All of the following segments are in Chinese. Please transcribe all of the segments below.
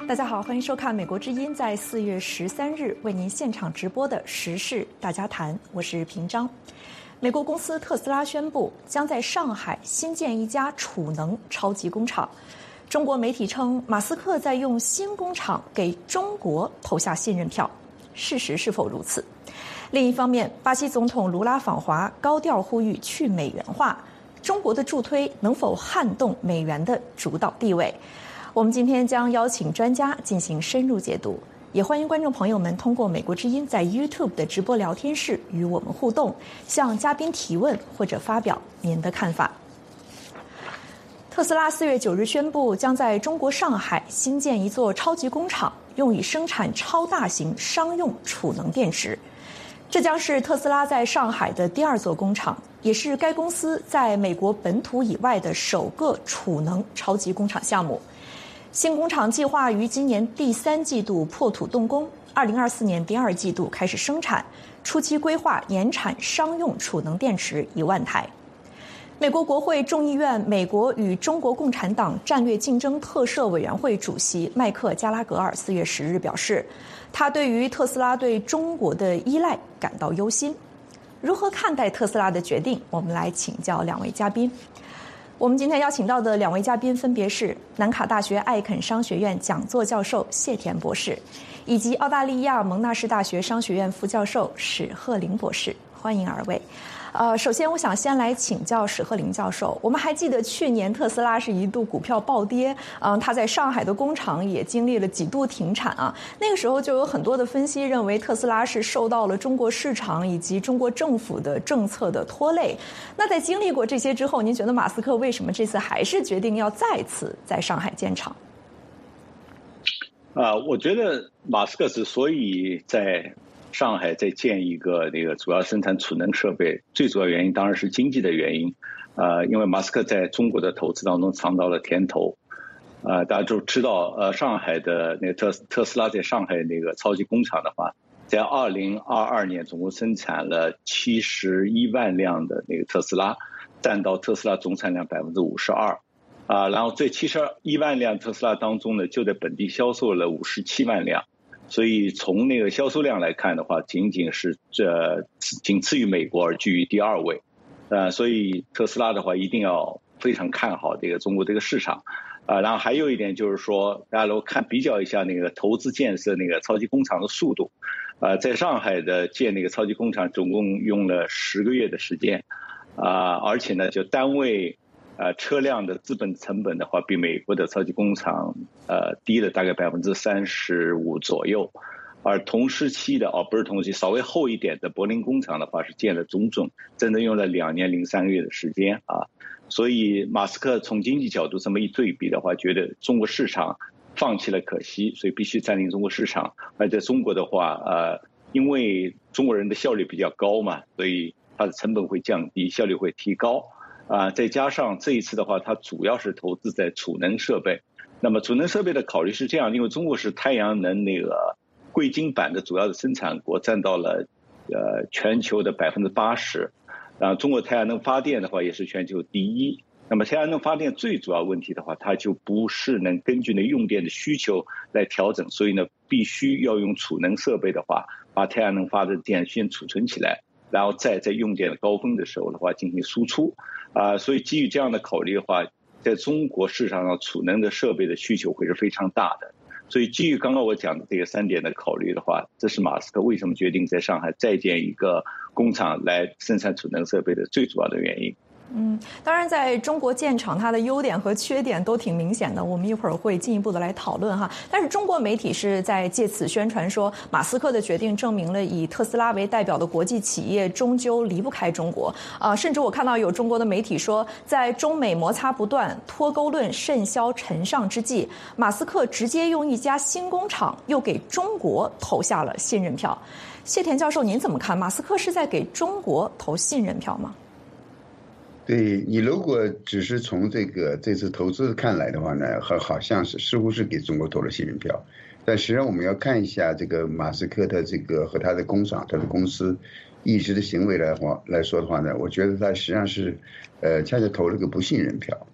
大家好，欢迎收看美国之音在4月13日为您现场直播的时事大家谈，我是平章。美国公司特斯拉宣布将在上海新建一家储能超级工厂。中国媒体称，马斯克在用新工厂给中国投下信任票，事实是否如此？另一方面，巴西总统卢拉访华，高调呼吁去美元化，中国的助推能否撼动美元的主导地位？我们今天将邀请专家进行深入解读，也欢迎观众朋友们通过美国之音在 YouTube 的直播聊天室与我们互动，向嘉宾提问或者发表您的看法。特斯拉4月9日宣布，将在中国上海新建一座超级工厂，用以生产超大型商用储能电池。这将是特斯拉在上海的第2座工厂，也是该公司在美国本土以外的首个储能超级工厂项目。新工厂计划于今年第3季度破土动工，2024年第2季度开始生产，初期规划年产商用储能电池1万台。美国国会众议院美国与中国共产党战略竞争特设委员会主席麦克加拉格尔4月10日表示，他对于特斯拉对中国的依赖感到忧心。如何看待特斯拉的决定？我们来请教2位嘉宾。我们今天邀请到的2位嘉宾分别是南卡大学艾肯商学院讲座教授谢田博士，以及澳大利亚蒙纳士大学商学院副教授史鹤林博士，欢迎2位。首先我想先来请教史鹤林教授，我们还记得去年特斯拉是一度股票暴跌，他在上海的工厂也经历了几度停产啊。那个时候就有很多的分析认为特斯拉是受到了中国市场以及中国政府的政策的拖累。那在经历过这些之后，您觉得马斯克为什么这次还是决定要再次在上海建厂？ 我觉得马斯克之所以在上海再建一个那个主要生产储能设备，最主要原因当然是经济的原因。因为马斯克在中国的投资当中尝到了甜头。大家都知道，上海的那个特斯拉在上海那个超级工厂的话，在2022年总共生产了71万辆的那个特斯拉，占到特斯拉总产量52%。然后这71万辆特斯拉当中呢，就在本地销售了57万辆。所以从那个销售量来看的话，仅次于美国而居于第2位。所以特斯拉的话一定要非常看好这个中国这个市场。然后还有一点就是说，大家如果比较一下那个投资建设那个超级工厂的速度，在上海的建那个超级工厂总共用了10个月的时间，而且呢就单位车辆的资本成本的话，比美国的超级工厂低了大概35%左右，而同时期的不是同时期，稍微后一点的柏林工厂的话是建了整整用了2年零3个月的时间啊。所以马斯克从经济角度这么一对比的话，觉得中国市场放弃了可惜，所以必须占领中国市场。而在中国的话，因为中国人的效率比较高嘛，所以它的成本会降低，效率会提高。再加上这一次的话，它主要是投资在储能设备。那么储能设备的考虑是这样，因为中国是太阳能那个硅晶板的主要的生产国，占到了全球的80%。然后中国太阳能发电的话也是全球第1。那么太阳能发电最主要问题的话，它就不是能根据那用电的需求来调整，所以呢必须要用储能设备的话，把太阳能发的电先储存起来，然后再在用电的高峰的时候的话进行输出。所以基于这样的考虑的话，在中国市场上储能的设备的需求会是非常大的。所以基于刚刚我讲的这个3点的考虑的话，这是马斯克为什么决定在上海再建一个工厂来生产储能设备的最主要的原因。 当然在中国建厂它的优点和缺点都挺明显的，我们一会儿会进一步的来讨论哈。但是中国媒体是在借此宣传说，马斯克的决定证明了以特斯拉为代表的国际企业终究离不开中国。甚至我看到有中国的媒体说，在中美摩擦不断、脱钩论甚嚣尘上之际，马斯克直接用一家新工厂又给中国投下了信任票。谢田教授，您怎么看？马斯克是在给中国投信任票吗？ 对，你如果只是从这次投资看来的话呢，好像似乎是给中国投了信任票，但实际上我们要看一下这个马斯克的这个和他的工厂、他的公司一直的行为来说的话呢，我觉得他实际上是恰恰投了个不信任票。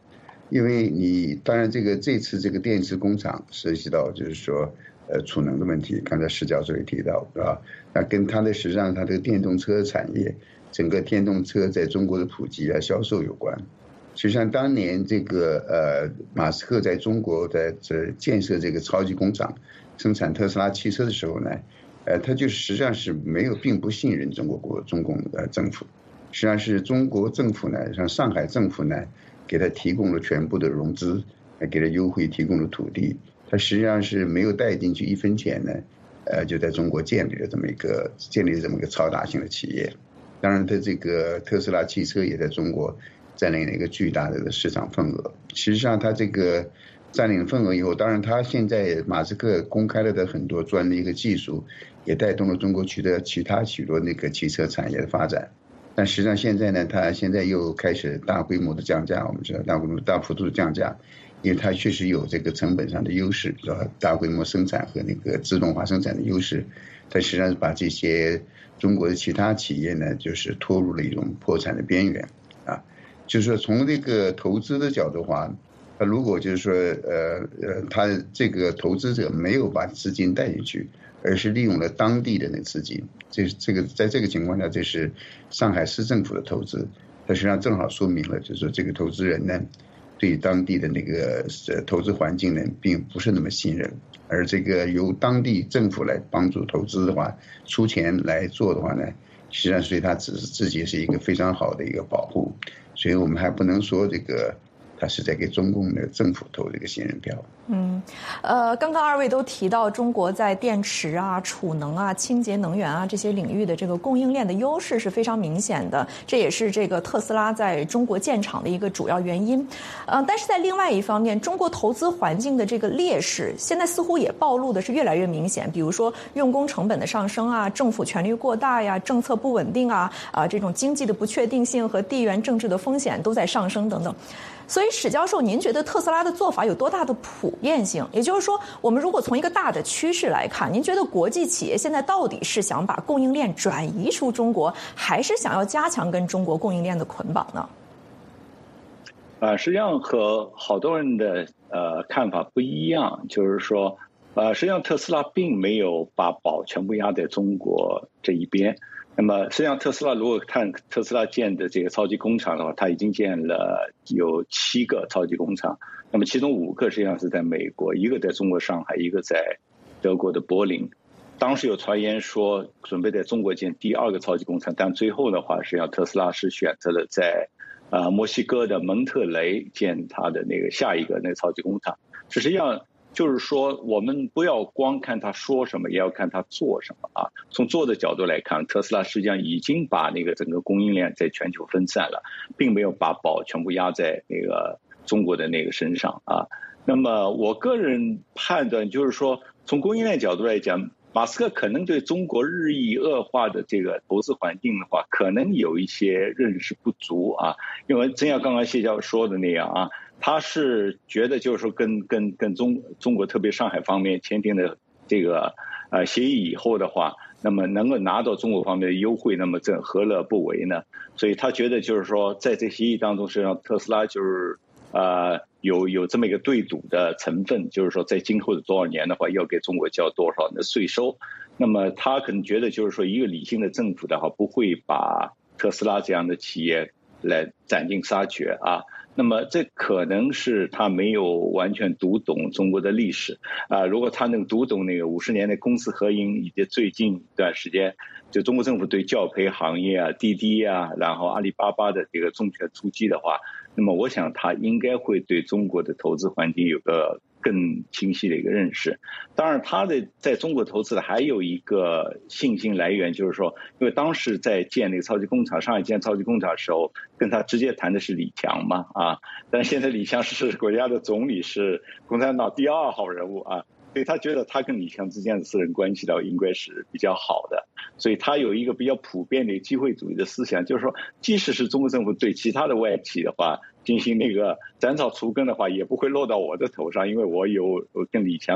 因为当然这次这个电池工厂涉及到就是说储能的问题，刚才施教授也提到，是吧？那跟它的实际上它这个电动车产业，整个电动车在中国的普及啊销售有关。实际上当年这个马斯克在中国在建设这个超级工厂，生产特斯拉汽车的时候呢，他就实际上是并不信任中共政府，实际上是中国政府呢，像上海政府呢，给他提供了全部的融资，给他优惠提供了土地，他实际上是没有带进去1分钱呢，就在中国建立了这么一个超大型的企业。当然，他这个特斯拉汽车也在中国占领了一个巨大的市场份额。实际上，他这个占领份额以后，当然他现在马斯克公开了的很多专利和技术，也带动了中国其他许多那个汽车产业的发展。但实际上现在呢，他现在又开始大规模的降价，我们知道大幅度的降价，因为它确实有这个成本上的优势，是吧？大规模生产和那个自动化生产的优势，它实际上是把这些中国的其他企业呢，就是拖入了一种破产的边缘啊。就是说从这个投资的角度的话，他如果就是说他这个投资者没有把资金带进去，而是利用了当地的那个资金，在这个情况下，这是上海市政府的投资，它实际上正好说明了，就是说这个投资人呢，对当地的那个投资环境呢，并不是那么信任，而这个由当地政府来帮助投资的话，出钱来做的话呢，实际上对他自己是一个非常好的一个保护，所以我们还不能说这个他是在给中共的政府投这个信任票。 刚刚二位都提到中国在电池啊、储能啊、清洁能源啊这些领域的这个供应链的优势是非常明显的，这也是这个特斯拉在中国建厂的一个主要原因。但是在另外一方面，中国投资环境的这个劣势，现在似乎也暴露的是越来越明显。比如说用工成本的上升啊，政府权力过大呀，政策不稳定啊，这种经济的不确定性和地缘政治的风险都在上升等等。所以史教授，您觉得特斯拉的做法有多大的普遍性？也就是说，我们如果从一个大的趋势来看，您觉得国际企业现在到底是想把供应链转移出中国，还是想要加强跟中国供应链的捆绑呢？ 实际上和好多人的看法不一样，就是说，实际上特斯拉并没有把宝全部压在中国这一边。那么实际上特斯拉如果看特斯拉建的这个超级工厂的话，它已经建了有7个超级工厂，那么其中5个实际上是在美国，一个在中国上海，一个在德国的柏林。当时有传言说准备在中国建第2个超级工厂，但最后的话实际上特斯拉是选择了在墨西哥的蒙特雷建它的那个下一个那个超级工厂。实际上就是说，我们不要光看他说什么，也要看他做什么啊。从做的角度来看，特斯拉实际上已经把那个整个供应链在全球分散了，并没有把宝全部压在那个中国的那个身上啊。那么我个人判断就是说，从供应链角度来讲，马斯克可能对中国日益恶化的这个投资环境的话，可能有一些认识不足啊。因为正像刚刚谢教授说的那样啊。他是觉得就是说跟中国特别上海方面签订的这个协议以后的话，那么能够拿到中国方面的优惠，那么这何乐不为呢？所以他觉得就是说在这协议当中，实际上特斯拉就是有这么一个对赌的成分，就是说在今后的多少年的话，要给中国交多少的税收。那么他可能觉得就是说一个理性的政府的话，不会把特斯拉这样的企业来斩尽杀绝啊。那么这可能是他没有完全读懂中国的历史如果他能读懂那个50年的公私合营，以及最近一段时间就中国政府对教培行业啊、滴滴啊，然后阿里巴巴的这个重拳出击的话，那么我想他应该会对中国的投资环境有个更清晰的一个认识。当然他的在中国投资的还有一个信心来源，就是说因为当时在建那个超级工厂，上海建超级工厂的时候，跟他直接谈的是李强嘛但是现在李强是国家的总理，是共产党第2号人物所以他觉得他跟李强之间的私人关系应该是比较好的，所以他有一个比较普遍的机会主义的思想，就是说即使是中国政府对其他的外企的话进行那个斩草除根的话，也不会落到我的头上，因为我有跟李强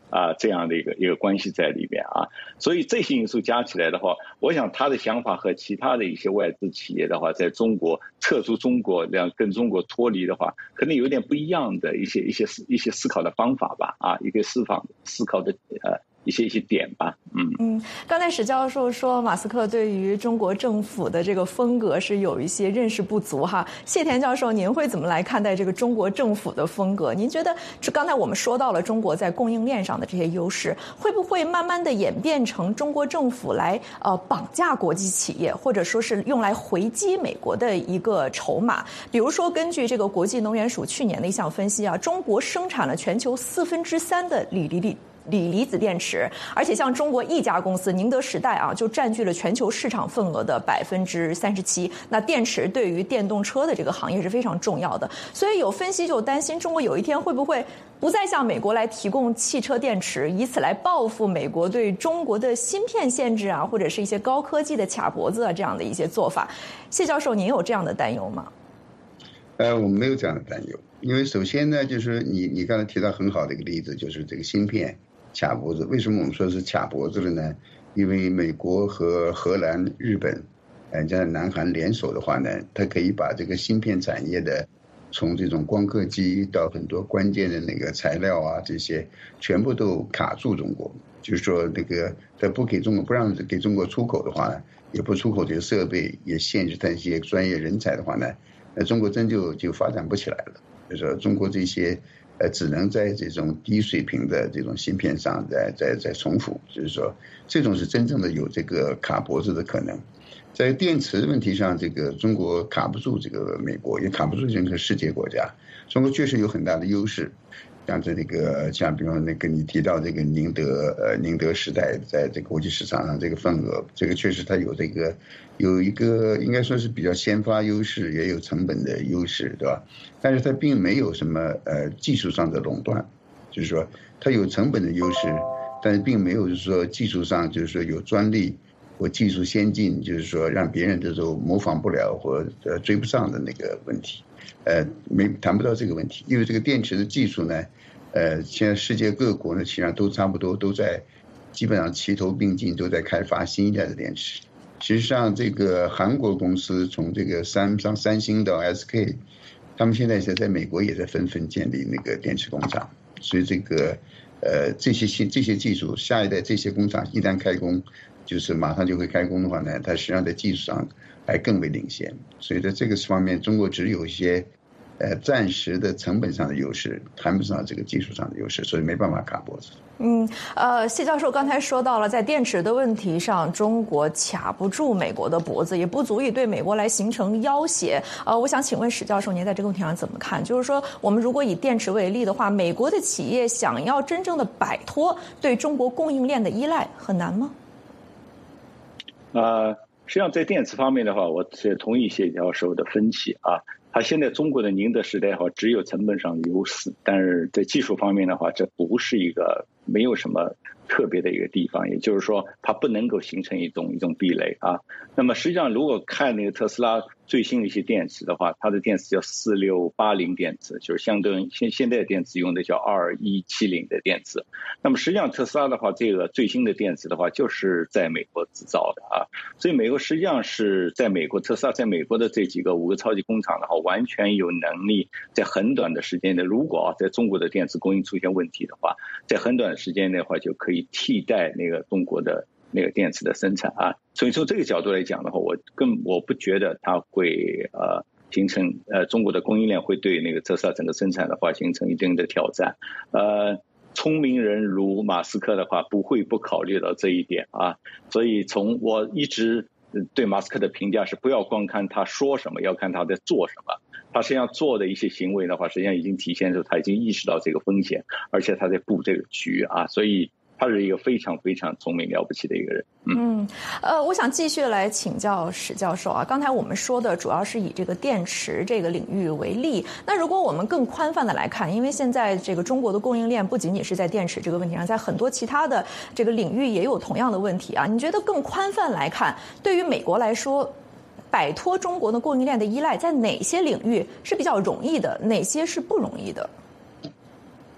这样的一个关系在里边啊。所以这些因素加起来的话，我想他的想法和其他的一些外资企业的话，在中国撤出中国，跟中国脱离的话，可能有点不一样的一些思考的方法吧，一个思考的一些点吧。 刚才史教授说马斯克对于中国政府的这个风格是有一些认识不足哈。谢田教授，您会怎么来看待这个中国政府的风格？您觉得刚才我们说到了中国在供应链上的这些优势，会不会慢慢的演变成中国政府来绑架国际企业，或者说是用来回击美国的一个筹码？比如说，根据这个国际能源署去年的一项分析中国生产了全球3%的锂离子电池，而且像中国一家公司宁德时代就占据了全球市场份额的37%。那电池对于电动车的这个行业是非常重要的，所以有分析就担心中国有一天会不会不再向美国来提供汽车电池，以此来报复美国对中国的芯片限制或者是一些高科技的卡脖子这样的一些做法。谢教授，您有这样的担忧吗？ 我们没有这样的担忧，因为首先呢，就是你刚才提到很好的一个例子，就是这个芯片卡脖子。为什么我们说是卡脖子了呢？因为美国和荷兰、日本，加上南韩联手的话呢，它可以把这个芯片产业的，从这种光刻机到很多关键的那个材料这些，全部都卡住中国。就是说那个它不让给中国出口的话呢，也不出口这些设备，也限制它一些专业人才的话呢，那中国真就发展不起来了。就是说中国这些只能在这种低水平的这种芯片上再重复，就是说这种是真正的有这个卡脖子的可能。在电池问题上，这个中国卡不住这个美国，也卡不住任何世界国家。中国确实有很大的优势，像比方那个你提到这个宁德时代在这个国际市场上这个份额，这个确实它有一个应该说是比较先发优势，也有成本的优势，对吧？但是它并没有什么技术上的垄断，就是说它有成本的优势，但是并没有就是说技术上就是说有专利或技术先进，就是说让别人都模仿不了或追不上的那个问题。谈不到这个问题，因为这个电池的技术呢，现在世界各国呢，实际上都差不多都在基本上齐头并进，都在开发新一代的电池。实际上，这个韩国公司从这个三星到 SK， 他们现在在美国也在纷纷建立那个电池工厂，所以这个这些技术，下一代这些工厂一旦开工，就是马上就会开工的话呢，它实际上在技术上还更为领先。所以在这个方面，中国只有一些暂时的成本上的优势，谈不上这个技术上的优势，所以没办法卡脖子。 谢教授刚才说到了，在电池的问题上，中国卡不住美国的脖子，也不足以对美国来形成要挟。我想请问史教授，您在这个问题上怎么看？就是说，我们如果以电池为例的话，美国的企业想要真正的摆脱对中国供应链的依赖，很难吗？ 实际上在电池方面的话，我是同意谢教授的分析他现在中国的宁德时代的话，只有成本上的优势，但是在技术方面的话，这不是没有什么特别的一个地方，也就是说，它不能够形成一种壁垒那么实际上，如果看那个特斯拉最新的一些电池的话，它的电池叫4680电池，就是相对于现在的电池用的叫2170的电池。那么实际上特斯拉的话，这个最新的电池的话，就是在美国制造的所以美国实际上是在美国，特斯拉在美国的这5个超级工厂的话，完全有能力在很短的时间内，如果在中国的电池供应出现问题的话，在很短的时间内的话，就可以替代那个中国的那个电池的生产所以从这个角度来讲的话，我不觉得它会形成中国的供应链会对那个特斯拉整个生产的话形成一定的挑战。聪明人如马斯克的话，不会不考虑到这一点所以从我一直对马斯克的评价是，不要光看他说什么，要看他在做什么。他实际上做的一些行为的话，实际上已经体现出他已经意识到这个风险，而且他在布这个局所以他是一个非常非常聪明了不起的一个人。 我想继续来请教史教授刚才我们说的主要是以这个电池这个领域为例，那如果我们更宽泛的来看，因为现在这个中国的供应链不仅仅是在电池这个问题上，在很多其他的这个领域也有同样的问题你觉得更宽泛来看，对于美国来说，摆脱中国的供应链的依赖，在哪些领域是比较容易的，哪些是不容易的？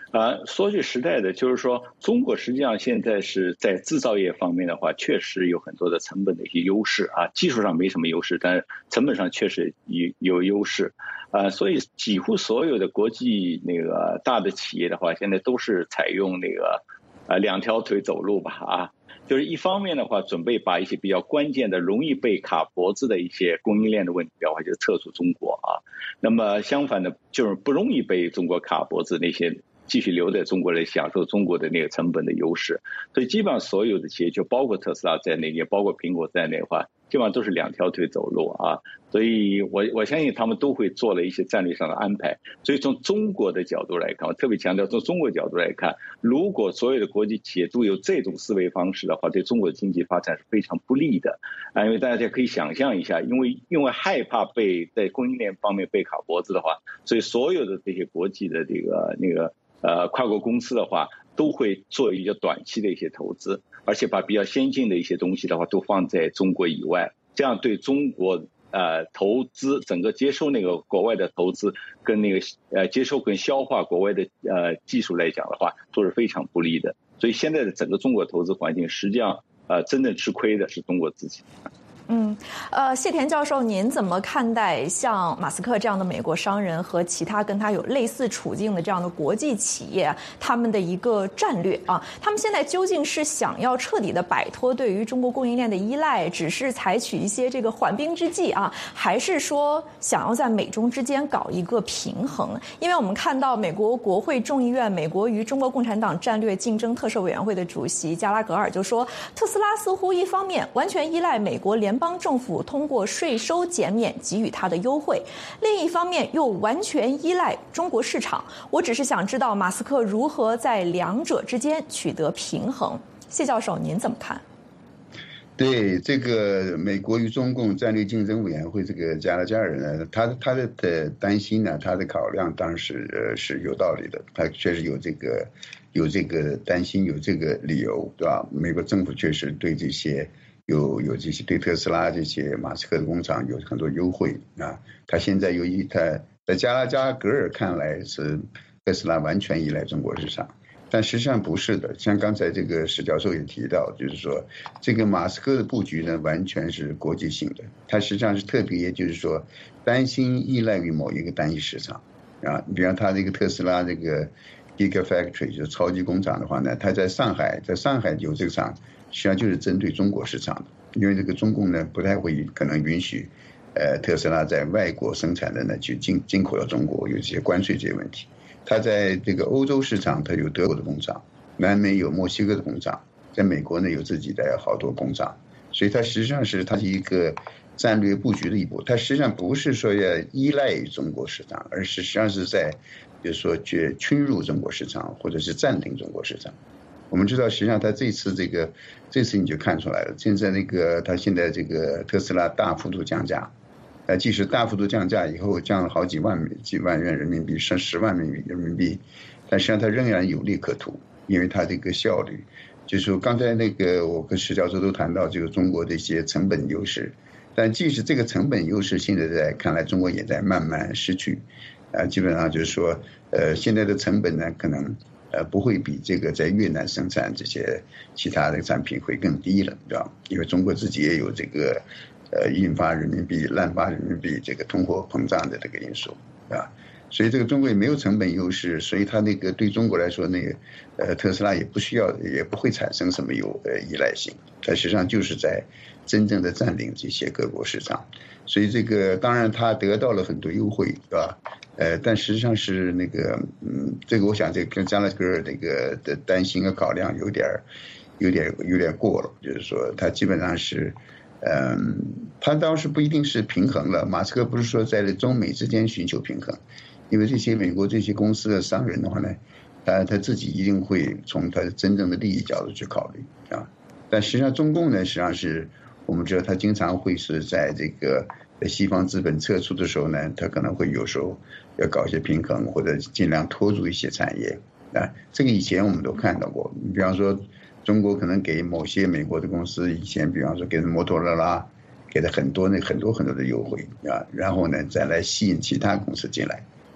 说句实在的，就是说中国实际上现在是在制造业方面的话，确实有很多的成本的一些优势啊，技术上没什么优势，但是成本上确实有优势，所以几乎所有的国际那个大的企业的话，现在都是采用那个两条腿走路吧啊。就是一方面的话，准备把一些比较关键的、容易被卡脖子的一些供应链的问题的话，就撤出中国啊。那么相反的，就是不容易被中国卡脖子那些，继续留在中国来享受中国的那个成本的优势。所以基本上所有的企业，就包括特斯拉在内，也包括苹果在内的话，基本上都是两条腿走路啊。所以我相信他们都会做了一些战略上的安排。所以从中国的角度来看，我特别强调，从中国角度来看，如果所有的国际企业都有这种思维方式的话，对中国的经济发展是非常不利的。因为大家可以想象一下，因为害怕在供应链方面被卡脖子的话，所以所有的这些国际的跨国公司的话，都会做一些短期的一些投资，而且把比较先进的一些东西的话都放在中国以外，这样对中国投资整个接收那个国外的投资跟那个接收跟消化国外的技术来讲的话，都是非常不利的。所以现在的整个中国投资环境，实际上真正吃亏的是中国自己。 谢田教授，您怎么看待像马斯克这样的美国商人和其他跟他有类似处境的这样的国际企业，他们的一个战略啊？他们现在究竟是想要彻底的摆脱对于中国供应链的依赖，只是采取一些这个缓兵之计啊，还是说想要在美中之间搞一个平衡？因为我们看到美国国会众议院美国与中国共产党战略竞争特设委员会的主席加拉格尔就说，特斯拉似乎一方面完全依赖美国联邦政府通过税收减免给予它的优惠，另一方面又完全依赖中国市场。我只是想知道马斯克如何在两者之间取得平衡。谢教授，您怎么看？ 对这个美国与中共战略竞争委员会这个加拉加尔呢，他的担心呢，他的考量当然是有道理的，他确实有这个担心，有这个理由，对吧？美国政府确实对这些有这些对特斯拉这些马斯克的工厂有很多优惠啊。他现在他在加拉加格尔看来是特斯拉完全依赖中国市场。但实际上不是的，像刚才这个史教授也提到，就是说这个马斯克的布局呢，完全是国际性的，他实际上是特别就是说担心依赖于某一个单一市场啊。比方他这个特斯拉这个 Gigafactory 就是超级工厂的话呢，他在上海有这个厂，实际上就是针对中国市场的，因为这个中共呢不太会可能允许特斯拉在外国生产的呢去进口到中国，有这些关税这些问题。它在这个欧洲市场，它有德国的工厂，南美有墨西哥的工厂，在美国呢有自己的好多工厂，所以它实际上是一个战略布局的一步。它实际上不是说要依赖于中国市场，而实际上是在就是说去侵入中国市场，或者是占领中国市场。我们知道，实际上它这次你就看出来了，现在它现在这个特斯拉大幅度降价。即使大幅度降价以后，降了好几万元人民币，甚至10万人民币，但实际上它仍然有利可图，因为它这个效率，就是说刚才我跟石教授都谈到这个中国的一些成本优势，但即使这个成本优势，现在看来中国也在慢慢失去，基本上就是说，现在的成本呢，可能不会比这个在越南生产这些其他的产品会更低了，对吧？因为中国自己也有这个。印发人民币、滥发人民币这个通货膨胀的这个因素啊，所以这个中国也没有成本优势，所以它对中国来说特斯拉也不会产生什么依赖性，它实际上就是在真正的占领这些各国市场，所以当然它得到了很多优惠，对吧？但实际上是这个我想这跟加拉格尔的担心和考量有点过了，就是说它基本上是。他倒是不一定是平衡了。马斯克不是说在中美之间寻求平衡，因为美国这些公司的商人的话呢，他自己一定会从他真正的利益角度去考虑啊。但实际上中共呢，实际上是我们知道他经常会是在西方资本撤出的时候呢，他可能会有时候要搞一些平衡，或者尽量拖住一些产业啊。这个以前我们都看到过，比方说。中国可能给某些美国的公司以前，比方说给摩托罗拉，给了很多的优惠啊，然后呢再来吸引其他公司进来，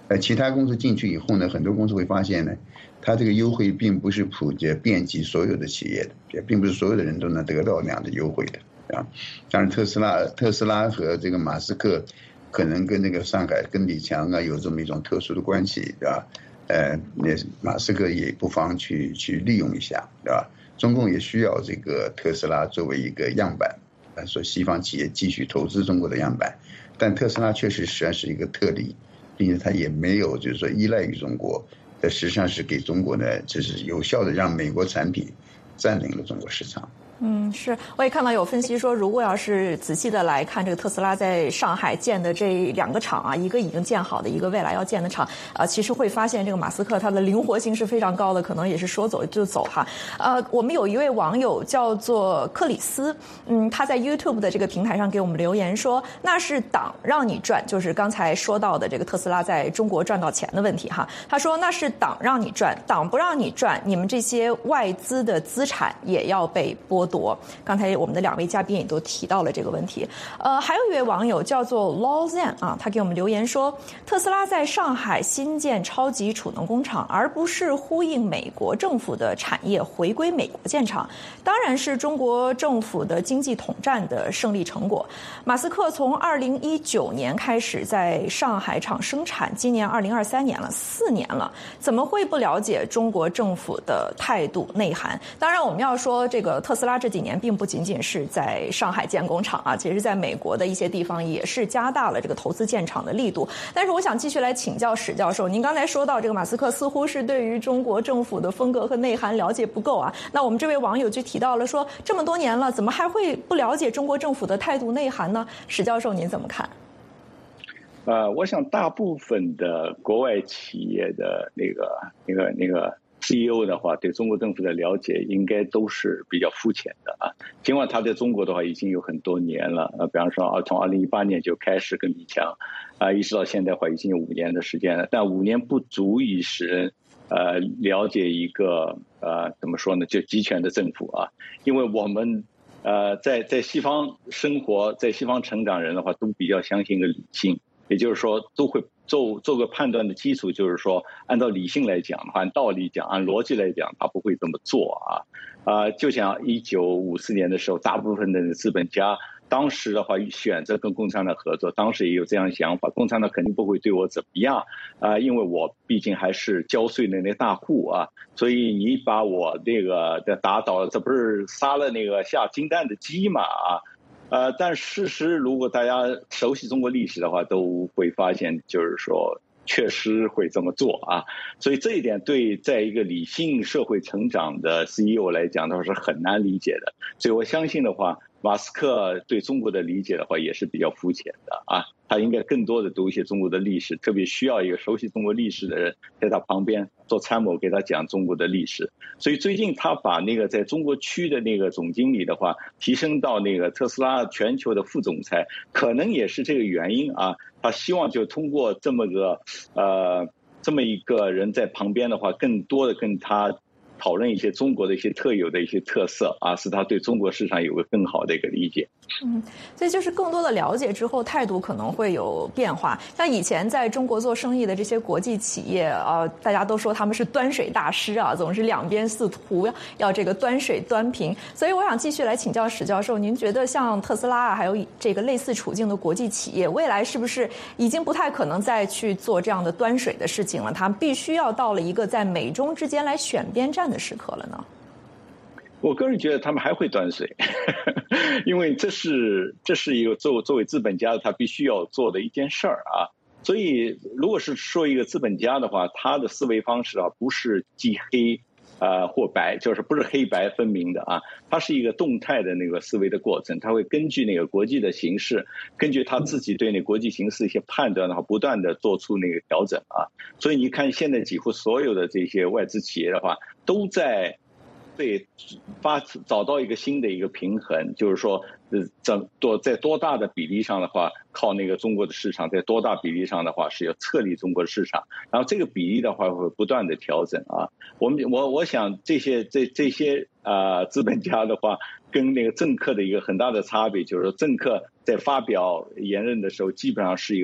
其他公司进去以后呢，很多公司会发现呢，它这个优惠并不是普及遍及所有的企业的，也并不是所有的人都能得到那样的优惠的啊。当然，特斯拉和这个马斯克可能跟那个上海跟李强啊有这么一种特殊的关系，对吧？那马斯克也不妨去利用一下，对吧？中共也需要这个特斯拉作为一个样板，说西方企业继续投资中国的样板，但特斯拉确实算是一个特例。并且它也没有就是说依赖于中国，实际上是给中国呢，就是有效的让美国产品占领了中国市场。 是，我也看到有分析说，如果要是仔细的来看这个特斯拉在上海建的这2个厂啊，一个已经建好的，一个未来要建的厂，其实会发现这个马斯克他的灵活性是非常高的，可能也是说走就走哈。我们有一位网友叫做克里斯，他在 YouTube 的这个平台上给我们留言说，那是党让你赚，就是刚才说到的这个特斯拉在中国赚到钱的问题哈。他说那是党让你赚，党不让你赚，你们这些外资的资产也要被剥夺。刚才我们的2位嘉宾也都提到了这个问题。还有一位网友叫做 Lawzen 啊，他给我们留言说，特斯拉在上海新建超级储能工厂，而不是呼应美国政府的产业回归美国建厂，当然是中国政府的经济统战的胜利成果。马斯克从2019年开始在上海厂生产，今年2023年了，4年了，怎么会不了解中国政府的态度内涵？当然我们要说这个特斯拉这几年并不仅仅是在上海建工厂啊，其实在美国的一些地方也是加大了这个投资建厂的力度。但是我想继续来请教史教授，您刚才说到这个马斯克似乎是对于中国政府的风格和内涵了解不够啊，那我们这位网友就提到了说，这么多年了，怎么还会不了解中国政府的态度内涵呢？史教授您怎么看？ 我想大部分的国外企业的那个 CEO 的话，对中国政府的了解应该都是比较肤浅的啊。尽管他在中国的话已经有很多年了，比方说从2018年就开始跟李强，一直到现在的话已经有5年的时间了，但5年不足以使人了解一个怎么说呢，就集权的政府啊。因为我们在西方生活，在西方成长人的话，都比较相信一个理性。也就是说，都会做个判断的基础，就是说，按照理性来讲的话，按道理讲，按逻辑来讲，他不会这么做啊。就像1954年的时候，大部分的资本家当时的话选择跟共产党合作，当时也有这样的想法，共产党肯定不会对我怎么样因为我毕竟还是交税的那大户啊，所以你把我这个打倒了，这不是杀了那个下金蛋的鸡嘛但事实如果大家熟悉中国历史的话，都会发现，就是说确实会这么做啊。所以这一点对在一个理性社会成长的 CEO 来讲的话是很难理解的。所以我相信的话，马斯克对中国的理解的话也是比较肤浅的啊。他应该更多的读一些中国的历史，特别需要一个熟悉中国历史的人在他旁边做参谋，给他讲中国的历史。所以最近他把那个在中国区的那个总经理的话提升到那个特斯拉全球的副总裁，可能也是这个原因啊。他希望就通过这么一个人在旁边的话，更多的跟他讨论一些中国的一些特有的一些特色啊，使他对中国市场有个更好的一个理解。 所以就是更多的了解之后，态度可能会有变化。像以前在中国做生意的这些国际企业大家都说他们是端水大师啊，总是两边似图要这个端水端平。所以我想继续来请教史教授，您觉得像特斯拉还有这个类似处境的国际企业，未来是不是已经不太可能再去做这样的端水的事情了？他们必须要到了一个在美中之间来选边站的时刻了呢？ 我个人觉得他们还会端水因为这是一个作为资本家他必须要做的一件事儿啊。所以如果是说一个资本家的话，他的思维方式不是既黑或白，就是不是黑白分明的啊，它是一个动态的那个思维的过程，他会根据那个国际的形势，根据他自己对那国际形势一些判断的话，不断的做出那个调整啊。所以你看现在几乎所有的这些外资企业的话，都在找到一个新的一个平衡，就是说在多大的比例上的话靠那个中国的市场，在多大比例上的话是要撤离中国的市场，然后这个比例的话会不断的调整啊。我想这些资本家的话跟那个政客的一个很大的差别，就是说政客在发表言论的时候基本上是一个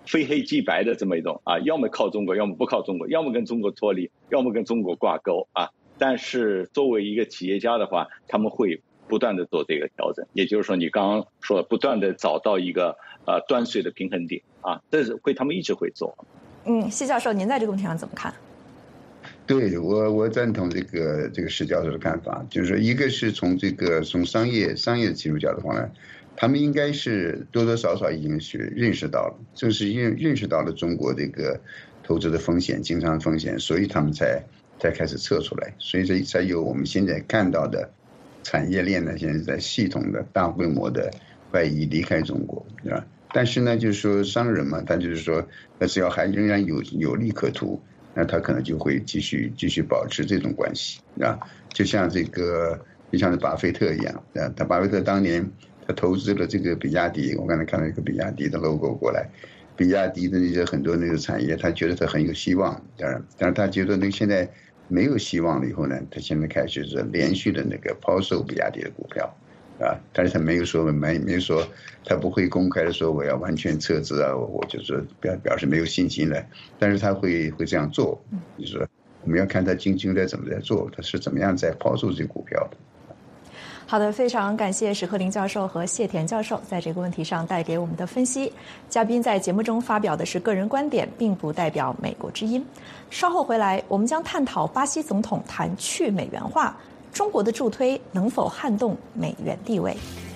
非黑即白的这么一种要么靠中国，要么不靠中国，要么跟中国脱离，要么跟中国挂钩但是作为一个企业家的话，他们会不断的做这个调整，也就是说你刚刚说不断的找到一个端水的平衡点这是他们一直会做。 谢教授，您在这个问题上怎么看？ 对，我赞同这个史教授的看法，就是说一个是从商业的基础角的话呢，他们应该是多多少少已经是认识到了，正是认识到了中国这个投资的风险、经商风险，所以他们才开始撤出来，所以这才有我们现在看到的产业链呢，现在在系统的大规模的外移离开中国，对吧？但是呢，就是说商人嘛，他就是说，只要还仍然有利可图，那他可能就会继续保持这种关系就像巴菲特一样他巴菲特当年他投资了这个比亚迪，我刚才看到一个比亚迪的 logo 过来，比亚迪的那些很多那个产业，他觉得他很有希望，但是他觉得现在没有希望了以后呢，他现在开始是连续的抛售比亚迪的股票但是他没有说他不会公开的说我要完全撤资我就说表示没有信心了，但是他会这样做，就是说我们要看他经济怎么在做，他是怎么样在抛售这股票的。 好的，非常感谢史鹤林教授和谢田教授在这个问题上带给我们的分析。嘉宾在节目中发表的是个人观点，并不代表美国之音。稍后回来，我们将探讨巴西总统谈去美元化，中国的助推能否撼动美元地位？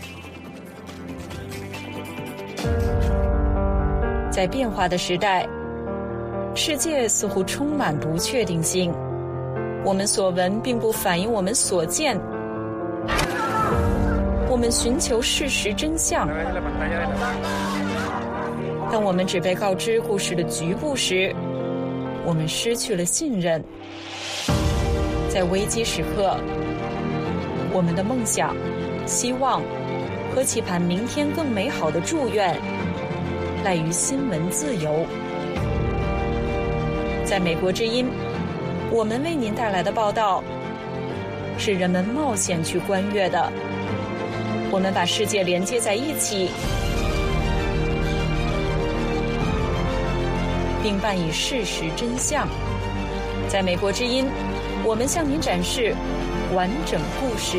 在变化的时代，世界似乎充满不确定性。我们所闻并不反映我们所见。我们寻求事实真相，当我们只被告知故事的局部时，我们失去了信任。在危机时刻，我们的梦想、希望和期盼明天更美好的祝愿，赖于新闻自由。在美国之音，我们为您带来的报道是人们冒险去观阅的。我们把世界连接在一起，并伴以事实真相。在美国之音，我们向您展示完整故事。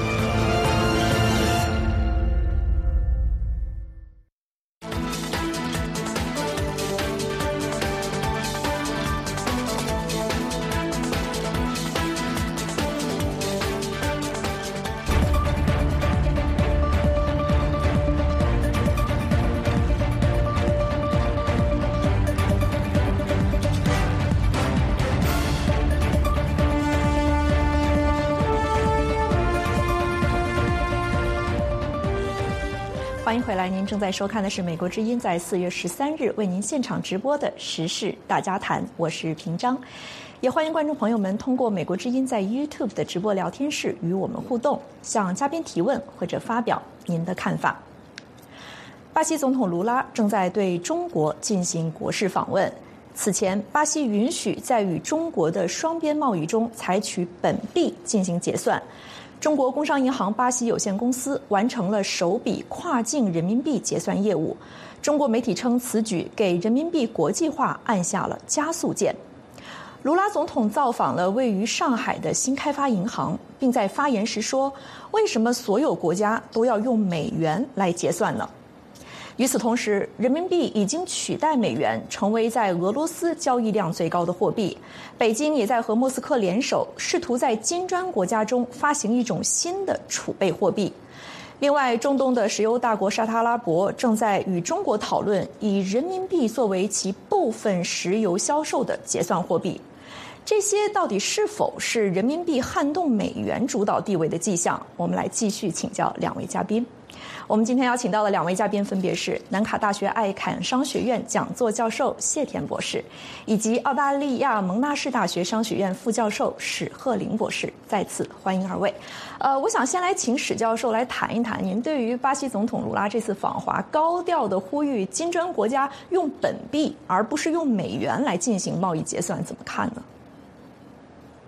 欢迎回来，您正在收看的是美国之音在4月13日为您现场直播的时事大家谈，我是平章。也欢迎观众朋友们通过美国之音在 YouTube 的直播聊天室与我们互动，向嘉宾提问或者发表您的看法。巴西总统卢拉正在对中国进行国事访问。此前，巴西允许在与中国的双边贸易中采取本币进行结算。中国工商银行巴西有限公司完成了首笔跨境人民币结算业务。中国媒体称，此举给人民币国际化按下了加速键。卢拉总统造访了位于上海的新开发银行，并在发言时说：“为什么所有国家都要用美元来结算呢？”与此同时，人民币已经取代美元，成为在俄罗斯交易量最高的货币。北京也在和莫斯科联手，试图在金砖国家中发行一种新的储备货币。另外，中东的石油大国沙特阿拉伯正在与中国讨论以人民币作为其部分石油销售的结算货币。这些到底是否是人民币撼动美元主导地位的迹象？我们来继续请教两位嘉宾。我们今天邀请到的两位嘉宾分别是南卡大学艾坎商学院讲座教授谢田博士，以及澳大利亚蒙纳士大学商学院副教授史鹤林博士。再次欢迎二位。我想先来请史教授来谈一谈，您对于巴西总统卢拉这次访华高调的呼吁金砖国家用本币而不是用美元来进行贸易结算怎么看呢？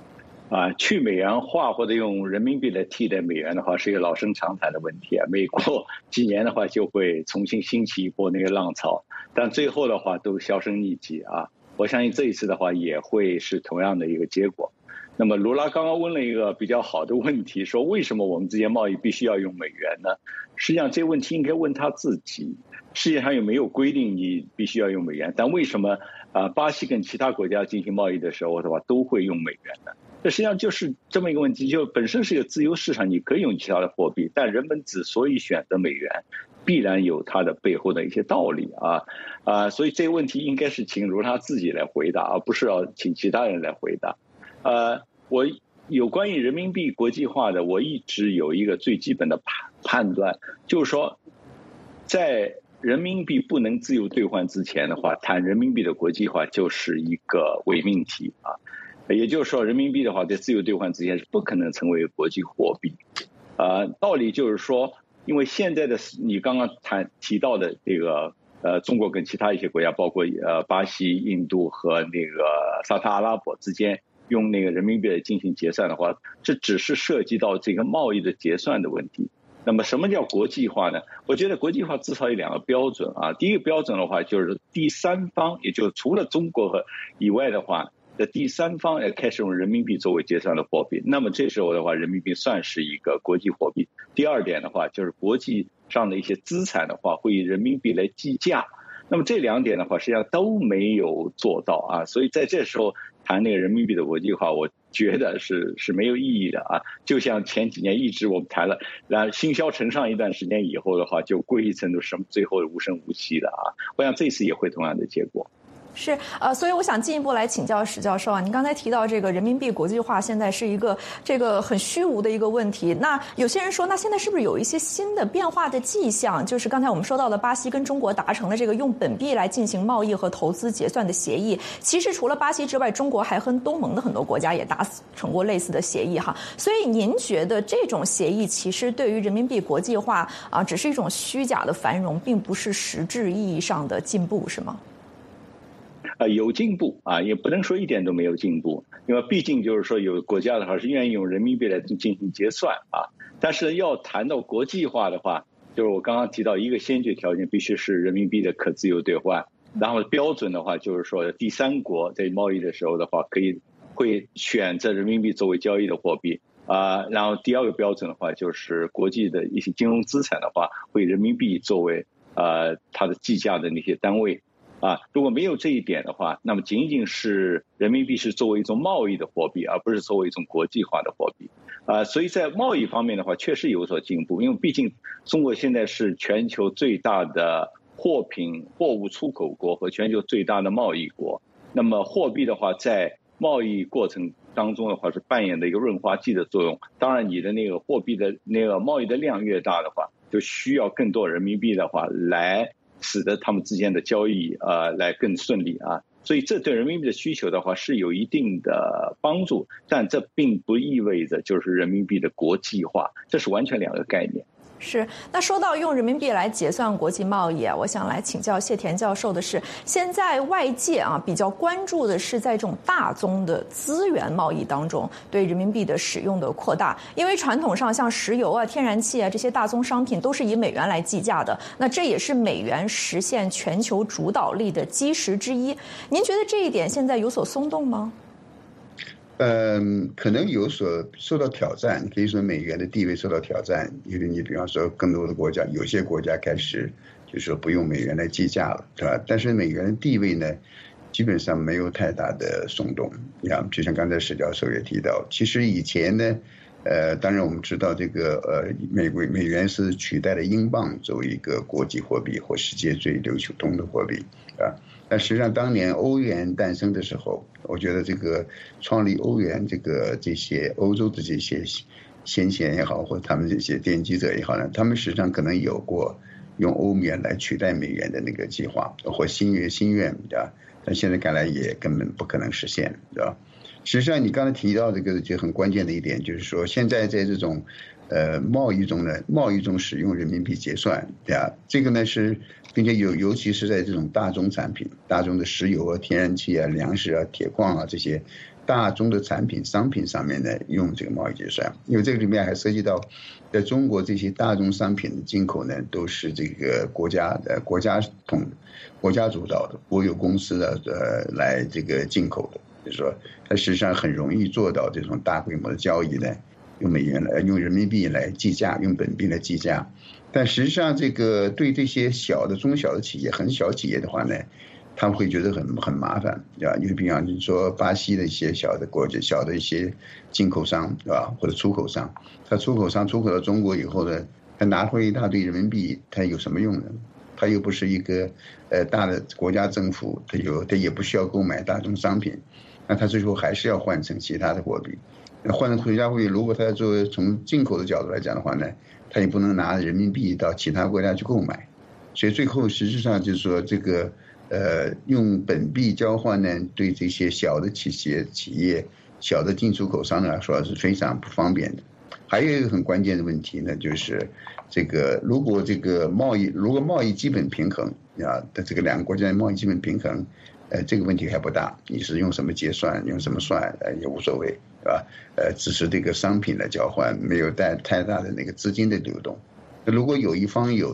去美元化或者用人民币来替代美元的话，是一个老生常谈的问题啊。美国几年的话就会重新兴起一波那个浪潮，但最后的话都销声匿迹啊。我相信这一次的话也会是同样的一个结果。那么卢拉刚刚问了一个比较好的问题，说为什么我们之间贸易必须要用美元呢？实际上这个问题应该问他自己。世界上有没有规定你必须要用美元？但为什么巴西跟其他国家进行贸易的时候的话都会用美元呢？这实际上就是这么一个问题，就本身是一个自由市场，你可以用其他的货币，但人们之所以选择美元，必然有它的背后的一些道理所以这个问题应该是请如他自己来回答，而不是要请其他人来回答。我有关于人民币国际化的，我一直有一个最基本的判断，就是说，在人民币不能自由兑换之前的话，谈人民币的国际化就是一个伪命题也就是说，人民币的话在自由兑换之前是不可能成为国际货币。道理就是说，因为现在的你刚刚提到的这个中国跟其他一些国家，包括巴西、印度和那个沙特阿拉伯之间用那个人民币来进行结算的话，这只是涉及到这个贸易的结算的问题。那么什么叫国际化呢？我觉得国际化至少有2个标准第一个标准的话就是第三方，也就是除了中国以外的话的第三方也开始用人民币作为结算的货币，那么这时候的话人民币算是一个国际货币。第二点的话就是国际上的一些资产的话会以人民币来计价，那么这2点的话实际上都没有做到所以在这时候谈那个人民币的国际化，我觉得是没有意义的就像前几年一直我们谈了，然后兴销尘上一段时间以后的话，就归于程度什么最后无声无息的我想这次也会同样的结果。 是所以我想进一步来请教史教授您刚才提到这个人民币国际化现在是一个这个很虚无的一个问题，那有些人说那现在是不是有一些新的变化的迹象？就是刚才我们说到的巴西跟中国达成了这个用本币来进行贸易和投资结算的协议，其实除了巴西之外，中国还和东盟的很多国家也达成过类似的协议所以您觉得这种协议其实对于人民币国际化只是一种虚假的繁荣，并不是实质意义上的进步，是吗？ 有进步也不能说一点都没有进步，因为毕竟就是说有国家的话是愿意用人民币来进行结算但是要谈到国际化的话，就是我刚刚提到一个先决条件必须是人民币的可自由兑换，然后标准的话就是说第三国在贸易的时候的话会选择人民币作为交易的货币然后第二个标准的话就是国际的一些金融资产的话会人民币作为它的计价的那些单位如果没有这一点的话，那么仅仅是人民币是作为一种贸易的货币，而不是作为一种国际化的货币所以在贸易方面的话确实有所进步，因为毕竟中国现在是全球最大的货物出口国和全球最大的贸易国，那么货币的话在贸易过程当中的话是扮演的一个润滑剂的作用，当然你的那个货币的那个贸易的量越大的话，就需要更多人民币的话来使得他们之间的交易来更顺利所以这对人民币的需求的话是有一定的帮助，但这并不意味着就是人民币的国际化，这是完全2个概念。 是，那说到用人民币来结算国际贸易我想来请教谢田教授的是，现在外界比较关注的是在这种大宗的资源贸易当中对人民币的使用的扩大，因为传统上像石油天然气这些大宗商品都是以美元来计价的，那这也是美元实现全球主导力的基石之一。您觉得这一点现在有所松动吗？ 可能有所受到挑战，可以说美元的地位受到挑战，因为你比方说更多的国家，有些国家开始就是说不用美元来计价了，对吧？但是美元的地位呢，基本上没有太大的松动。就像刚才史教授也提到，其实以前呢，当然我们知道这个美元是取代了英镑作为一个国际货币或世界最流通的货币但实际上当年欧元诞生的时候，我觉得这个创立欧元这些欧洲的这些先贤也好，或者他们这些奠基者也好呢，他们实际上可能有过用欧元来取代美元的那个计划或心愿但现在看来也根本不可能实现，对吧？实际上你刚才提到这个就很关键的一点，就是说现在在这种贸易中使用人民币结算，这个呢是并且尤其是在这种大宗产品、大宗的石油天然气粮食铁矿这些大宗的产品商品上面呢用这个贸易结算，因为这个里面还涉及到，在中国这些大宗商品的进口呢都是这个国家主导的，国有公司来这个进口的，就是说它实际上很容易做到这种大规模的交易呢，用人民币来计价，用本币来计价。但实际上这个对这些中小的企业、很小企业的话呢，他们会觉得很麻烦，对吧？因为比方说巴西的一些小的一些进口商，对吧？或者出口商，他出口到中国以后呢，他拿回一大堆人民币，他有什么用呢？他又不是一个大的国家政府，他也不需要购买大宗商品，那他最后还是要换成其他的货币。那换成其他货币，如果他从进口的角度来讲的话呢，他也不能拿人民币到其他国家去购买，所以最后实际上就是说这个用本币交换呢，对这些小的企业、小的进出口商来说是非常不方便的。还有一个很关键的问题呢，就是这个如果贸易基本平衡啊，这个两个国家的贸易基本平衡，这个问题还不大，你是用什么结算，用什么算也无所谓，是吧？只是这个商品来交换，没有带太大的那个资金的流动。如果有一方有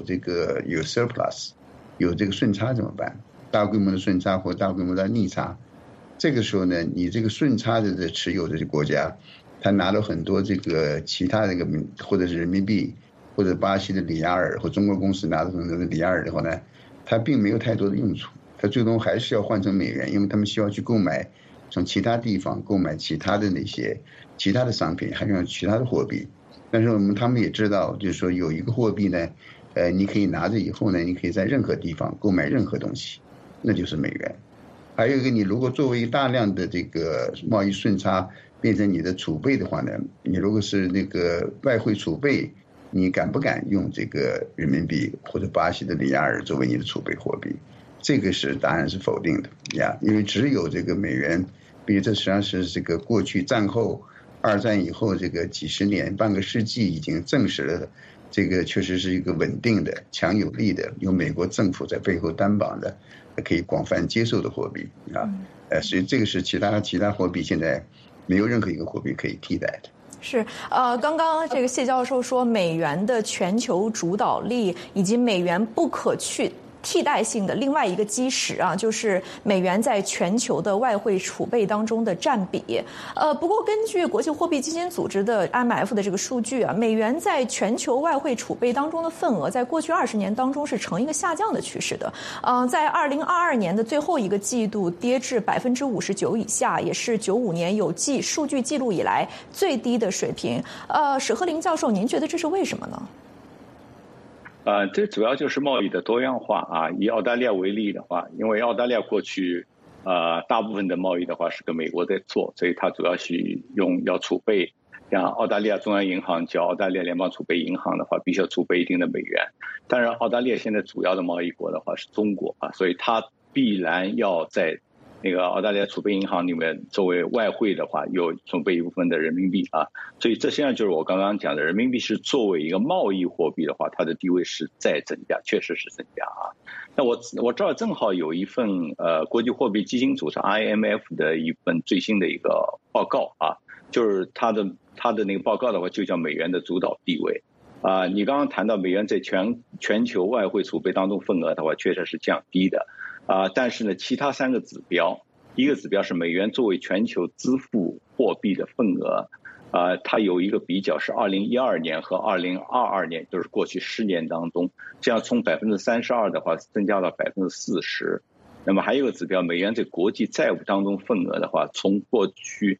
surplus， 有这个顺差怎么办？大规模的顺差或大规模的逆差，这个时候呢，你这个顺差的持有的国家，他拿了很多这个其他的或者是人民币，或者巴西的里亚尔，或中国公司拿的很多的里亚尔的话呢，他并没有太多的用处，他最终还是要换成美元，因为他们需要去购买从其他地方购买其他的商品，还有其他的货币。但是他们也知道，就是说有一个货币呢，你可以拿着以后呢，你可以在任何地方购买任何东西，那就是美元。还有一个，你如果作为大量的这个贸易顺差变成你的储备的话呢，你如果是那个外汇储备，你敢不敢用这个人民币或者巴西的里亚尔作为你的储备货币？这个答案是否定的呀，因为只有这个美元，比如这实际上是这个过去战后二战以后这个几十年半个世纪已经证实了，这个确实是一个稳定的、强有力的，由美国政府在背后担保的，可以广泛接受的货币啊。所以这个是其他货币现在没有任何一个货币可以替代的。 是，刚刚这个谢教授说，美元的全球主导力以及美元不可替代性的另外一个基石啊，就是美元在全球的外汇储备当中的占比。不过根据国际货币基金组织的 IMF 的这个数据啊，美元在全球外汇储备当中的份额，在过去20年当中是呈一个下降的趋势的。在2022年的最后一个季度跌至59%以下，也是95年有数据记录以来最低的水平。史鹤林教授，您觉得这是为什么呢？ 这主要就是贸易的多样化啊。以澳大利亚为例的话，因为澳大利亚过去大部分的贸易的话是跟美国在做，所以它主要是要储备，像澳大利亚中央银行叫澳大利亚联邦储备银行的话，必须要储备一定的美元。当然，澳大利亚现在主要的贸易国的话是中国啊，所以它必然要在那个澳大利亚储备银行里面作为外汇的话，有准备一部分的人民币啊，所以这实际上就是我刚刚讲的，人民币是作为一个贸易货币的话，它的地位是在增加，确实是增加啊。那我这儿正好有一份国际货币基金组织 IMF 的一份最新的一个报告啊，就是它的那个报告的话，就叫美元的主导地位啊。你刚刚谈到美元在全球外汇储备当中份额的话，确实是降低的。但是呢，其他3个指标，一个指标是美元作为全球支付货币的份额，它有一个比较是2012年和2022年，就是过去10年当中，这样从32%的话增加到40%。那么还有一个指标，美元在国际债务当中份额的话，从过去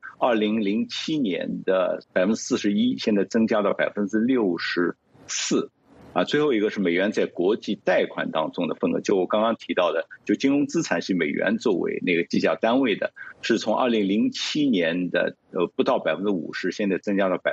2007年的41%，现在增加到64%。最后一个是美元在国际贷款当中的份额，就我刚刚提到的，就金融资产是美元作为那个计价单位的，是从2007年的不到50%，现在增加到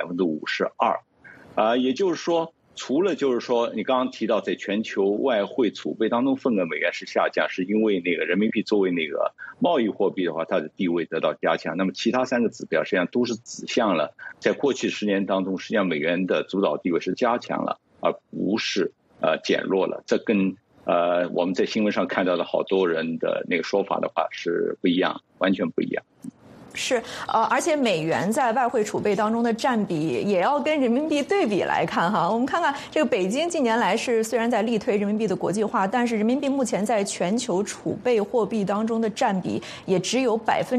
52%。也就是说，除了就是说你刚刚提到在全球外汇储备当中份额美元是下降，是因为那个人民币作为那个贸易货币的话，它的地位得到加强。那么其他3个指标实际上都是指向了在过去10年当中，实际上美元的主导地位是加强了，而不是减弱了。这跟我们在新闻上看到的好多人的那个说法的话是不一样，完全不一样。 是，而且美元在外汇储备当中的占比也要跟人民币对比来看哈。我们看看这个北京近年来是虽然在力推人民币的国际化，但是人民币目前在全球储备货币当中的占比也只有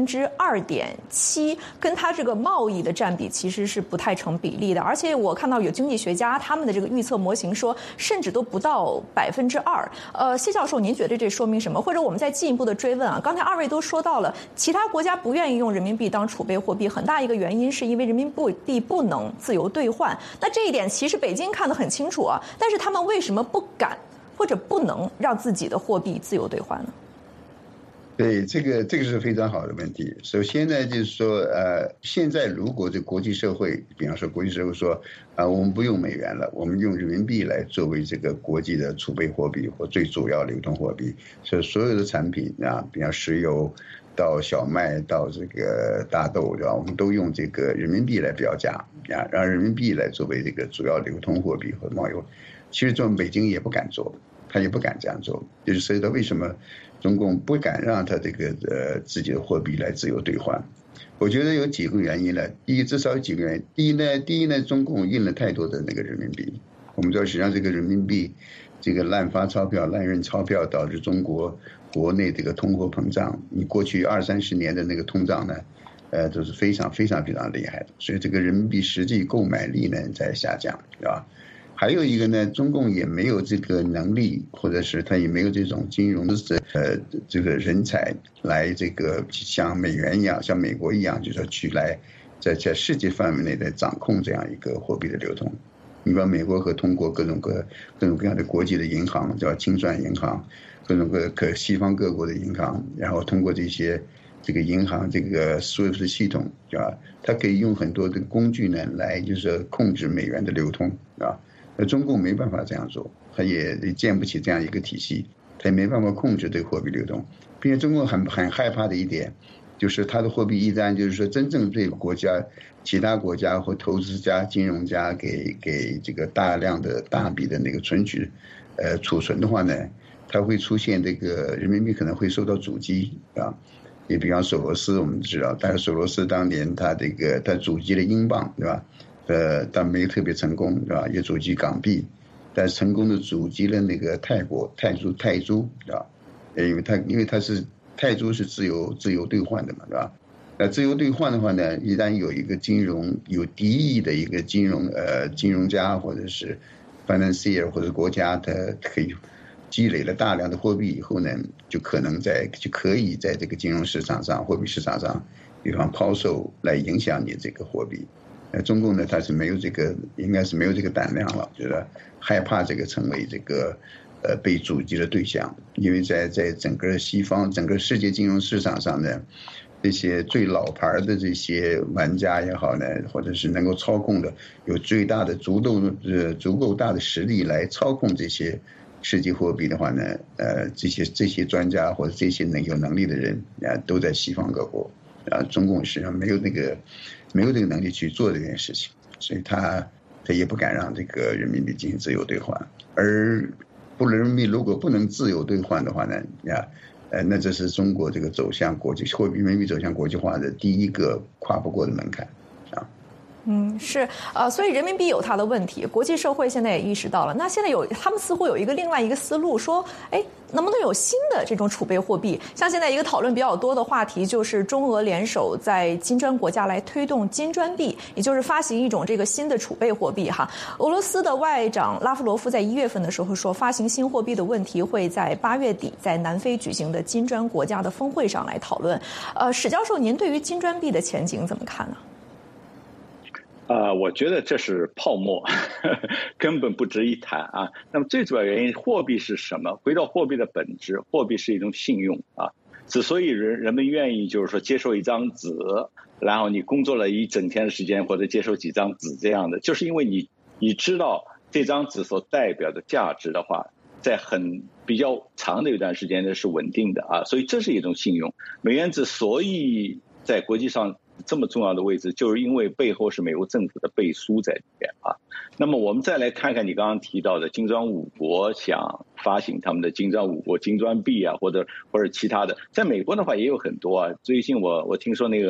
2.7%，跟它这个贸易的占比其实是不太成比例的。而且我看到有经济学家他们的这个预测模型说，甚至都不到2%。谢教授，您觉得这说明什么？或者我们再进一步的追问啊，刚才二位都说到了，其他国家不愿意用人民币当储备货币，很大一个原因是因为人民币不能自由兑换。那这一点其实北京看得很清楚啊，但是他们为什么不敢或者不能让自己的货币自由兑换呢？ 对，这个是非常好的问题。首先呢，就是说，现在如果这国际社会，比方说国际社会说，我们不用美元了，我们用人民币来作为这个国际的储备货币或最主要流通货币，所以所有的产品啊，比方石油到小麦到这个大豆，对吧？我们都用这个人民币来标价啊，让人民币来作为这个主要流通货币和贸易。其实这北京也不敢做，他也不敢这样做，就是所以他为什么中共不敢让他这个自己的货币来自由兑换？我觉得有几个原因呢。第一，至少有几个原因。第一呢，中共印了太多的那个人民币。我们知道，实际上这个人民币，这个滥发钞票、滥印钞票，导致中国国内这个通货膨胀。你过去20-30年的那个通胀呢，都是非常非常非常厉害的。所以这个人民币实际购买力呢在下降，是吧？还有一个呢，中共也没有这个能力，或者是他也没有这种金融的这个人才来这个像美元一样，像美国一样，就是说去来在世界范围内的掌控这样一个货币的流通。你把美国和通过各种各样的国际的银行，叫清算银行，各种西方各国的银行，然后通过这个银行这个 SWIFT 系统，是吧？它可以用很多的工具呢来就是控制美元的流通，啊。中共没办法这样做，他也建不起这样一个体系，他也没办法控制这个货币流动。并且中共很害怕的一点，就是他的货币一旦就是说真正对国家、其他国家或投资家、金融家给这个大笔的那个存取，储存的话呢，它会出现这个人民币可能会受到阻击啊。也比方索罗斯，我们知道，但是索罗斯当年他阻击了英镑，对吧？但没有特别成功，是吧？也阻击港币，但成功的阻击了那个泰铢，是吧？因为它是泰铢是自由兑换的嘛，是吧？那自由兑换的话呢，一旦有一个有敌意的一个金融家或者是 financier 或者国家，它可以积累了大量的货币以后呢，就可以在这个金融市场上、货币市场上，比方抛售来影响你这个货币。中共呢，它是没有应该是没有这个胆量了，觉得害怕这个成为这个被阻击的对象，因为在整个西方、整个世界金融市场上呢，这些最老牌的这些玩家也好呢，或者是能够操控的、有最大的足够大的实力来操控这些世界货币的话呢，这些专家或者这些有能力的人啊，都在西方各国啊，中共实际上没有这个能力去做这件事情，所以他也不敢让这个人民币进行自由兑换。而人民币如果不能自由兑换的话呢，那这是中国这个走向国际货币人民币走向国际化的第一个跨不过的门槛啊。 是所以人民币有它的问题，国际社会现在也意识到了。那现在他们似乎有另外一个思路，说，能不能有新的这种储备货币？像现在一个讨论比较多的话题，就是中俄联手在金砖国家来推动金砖币，也就是发行一种这个新的储备货币哈。俄罗斯的外长拉夫罗夫在1月份的时候说，发行新货币的问题会在8月底在南非举行的金砖国家的峰会上来讨论。史教授，您对于金砖币的前景怎么看呢？ 我觉得这是泡沫，根本不值一谈啊。那么最主要原因，货币是什么？回到货币的本质，货币是一种信用啊。之所以人们愿意就是说接受一张纸，然后你工作了一整天的时间，或者接受几张纸这样的，就是因为你知道这张纸所代表的价值的话，在比较长的一段时间呢是稳定的啊，所以这是一种信用。美元之所以在国际上这么重要的位置，就是因为背后是美国政府的背书在里面啊。那么我们再来看看你刚刚提到的金砖5国想发行他们的金砖5国金砖币啊，或者其他的，在美国的话也有很多啊。最近我听说那个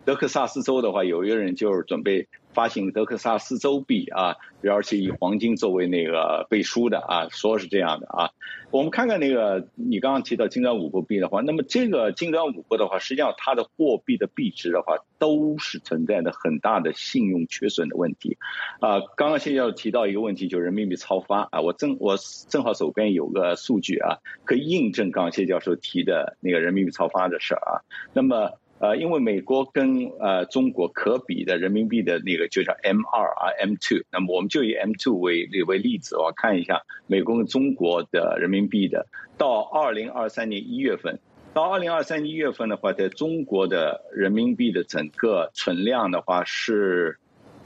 德克萨斯州的话，有一个人就是准备发行德克萨斯州币啊，而且以黄金作为那个背书的啊，说是这样的啊。我们看看那个你刚刚提到金砖五国币的话，那么这个金砖五国的话，实际上它的货币的币值的话，都是存在着很大的信用缺损的问题啊。刚刚谢教授提到一个问题，就是人民币超发啊，我正好手边有个数据啊，可以印证刚刚谢教授提的那个人民币超发的事啊。那么因为美国跟中国可比的人民币的那个就叫 M2 啊 M2， 那么我们就以 M2 为例子，我看一下美国跟中国的人民币的，到2023年1月份，到2023年1月份的话，在中国的人民币的整个存量的话是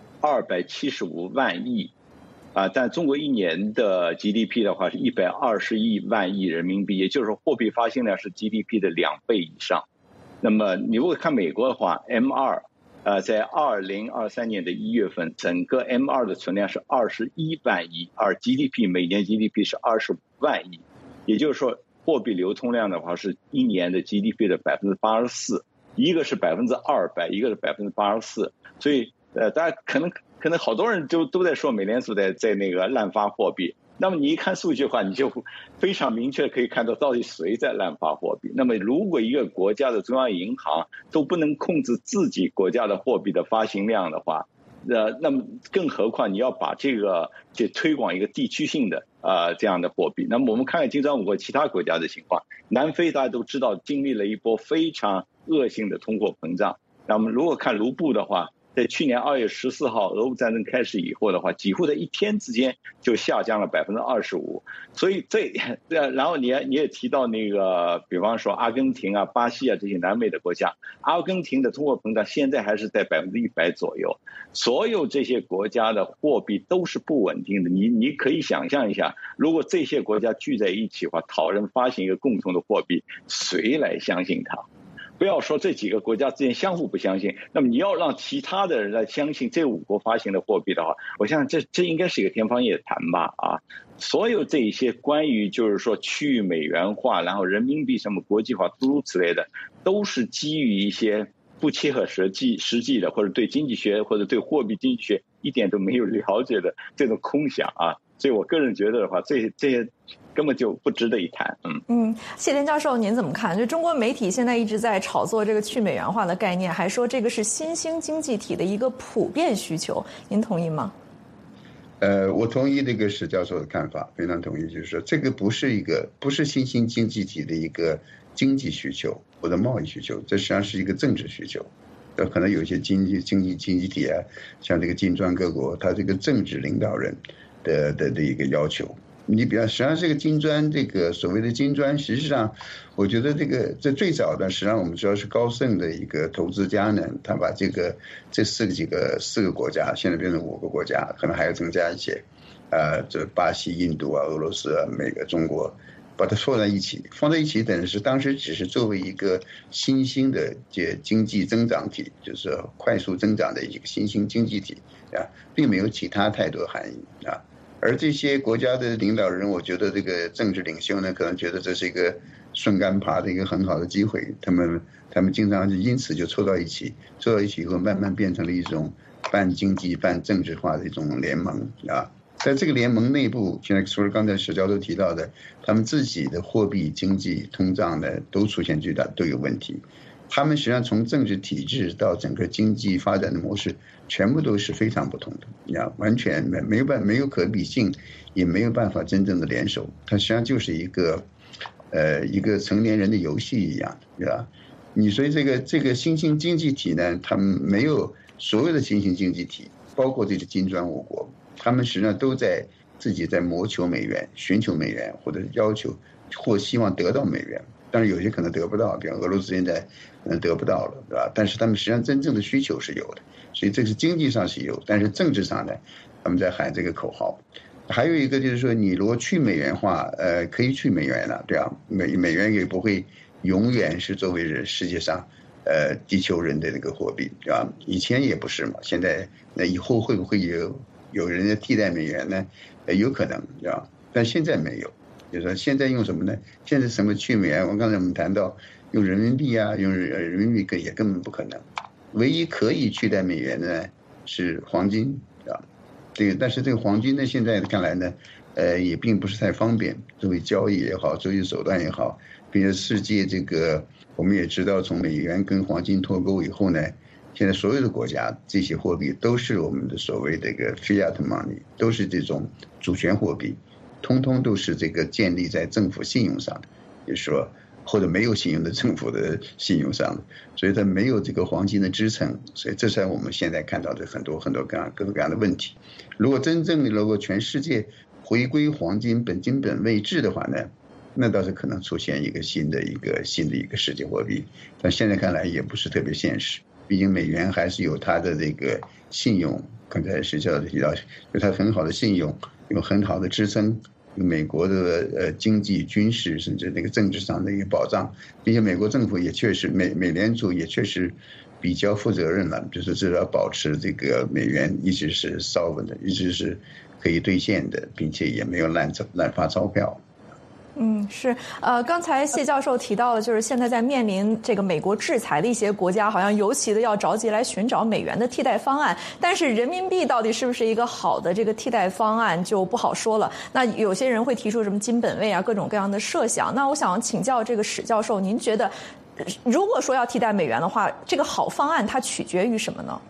275万亿啊，但中国一年的 GDP 的话是120万亿人民币，也就是说货币发行量是 GDP 的2倍以上。那么你如果看美国的话 ，M2，在2023年的1月份，整个 M2 的存量是21万亿，而 GDP 每年 GDP 是25万亿，也就是说货币流通量的话是一年的 GDP 的84%，一个是200%，一个是84%，所以大家可能好多人都在说美联储在那个滥发货币。那么你一看数据的话，你就非常明确可以看到到底谁在滥发货币。那么如果一个国家的中央银行都不能控制自己国家的货币的发行量的话，那么更何况你要把这个去推广一个地区性的这样的货币。那么我们看看金砖五国其他国家的情况，南非大家都知道经历了一波非常恶性的通货膨胀。那么如果看卢布的话，在去年2月14号俄乌战争开始以后的话，几乎在一天之间就下降了25%。所以然后你也提到那个，比方说阿根廷啊、巴西啊这些南美的国家，阿根廷的通货膨胀现在还是在100%左右。所有这些国家的货币都是不稳定的。你可以想象一下，如果这些国家聚在一起的话，讨论发行一个共同的货币，谁来相信它？不要说这几个国家之间相互不相信，那么你要让其他的人来相信这5国发行的货币的话，我想这应该是一个天方夜谭吧啊！所有这一些关于就是说去美元化，然后人民币什么国际化诸如此类的，都是基于一些不切合实际的，或者对经济学或者对货币经济学一点都没有了解的这种空想啊！所以我个人觉得的话，这些根本就不值得一谈。 谢田教授，您怎么看？就中国媒体现在一直在炒作这个去美元化的概念，还说这个是新兴经济体的一个普遍需求，您同意吗？ 我同意这个史教授的看法，非常同意，就是说这个不是新兴经济体的一个经济需求或者贸易需求，这实际上是一个政治需求。可能有一些经济体啊，像这个金砖各国，它这个政治领导人的一个要求。你比方，实际上这个金砖，这个所谓的金砖，实际上，我觉得这最早的，实际上我们知道是高盛的一个投资家呢，他把这4个国家，现在变成5个国家，可能还要增加一些，这巴西、印度啊、俄罗斯啊、美国、中国，把它放在一起，等于是当时只是作为一个新兴的经济增长体，就是快速增长的一个新兴经济体啊，并没有其他太多含义啊。而这些国家的领导人，我觉得这个政治领袖呢，可能觉得这是一个顺杆爬的一个很好的机会，他们经常因此就凑到一起以后，慢慢变成了一种半经济半政治化的一种联盟啊。在这个联盟内部，现在除了刚才史教授提到的，他们自己的货币经济通胀呢都出现都有问题。他们实际上从政治体制到整个经济发展的模式，全部都是非常不同的，完全没有可比性，也没有办法真正的联手。它实际上就是一个成年人的游戏一样，对吧？你说这个新兴经济体呢，他们没有所有的新兴经济体，包括这个金砖5国，他们实际上都在自己在谋求美元、寻求美元，或者要求或希望得到美元。当然有些可能得不到，比如俄罗斯现在可能得不到了，对吧？但是他们实际上真正的需求是有的，所以这是经济上是有，但是政治上呢，他们在喊这个口号。还有一个就是说，你如果去美元化，可以去美元了，对吧？美元也不会永远是作为世界上地球人的那个货币，对吧？以前也不是嘛，现在那以后会不会有人家替代美元呢？有可能，对吧？但现在没有。就是说现在用什么呢？现在什么去美元？刚才我们谈到用人民币啊，用人民币也根本不可能。 唯一可以取代美元的呢是黄金啊。但是这个黄金呢，现在看来呢，也并不是太方便，作为交易也好，作为手段也好，并且世界这个我们也知道，从美元跟黄金脱钩以后呢，现在所有的国家这些货币都是我们的所谓的一个 fiat money， 都是这种主权货币，通通都是这个建立在政府信用上的，也就是说或者没有信用的政府的信用上的，所以它没有这个黄金的支撑，所以这是我们现在看到的很多各种各样的问题。如果真正如果全世界回归黄金本金本位制的话呢，那倒是可能出现一个新的一个世界货币，但现在看来也不是特别现实。毕竟美元还是有它的这个信用，刚才是提到有它很好的信用，有很好的支撑，有美国的经济、军事甚至那个政治上的一个保障，并且美国政府也确实美联储也确实比较负责任了，就是至少保持这个美元一直是 solvent 的，一直是可以兑现的，并且也没有滥发钞票。 是，刚才谢教授提到了，就是现在在面临这个美国制裁的一些国家，好像尤其的要着急来寻找美元的替代方案。但是人民币到底是不是一个好的这个替代方案，就不好说了。那有些人会提出什么金本位啊，各种各样的设想。那我想请教这个史教授，您觉得，如果说要替代美元的话，这个好方案它取决于什么呢？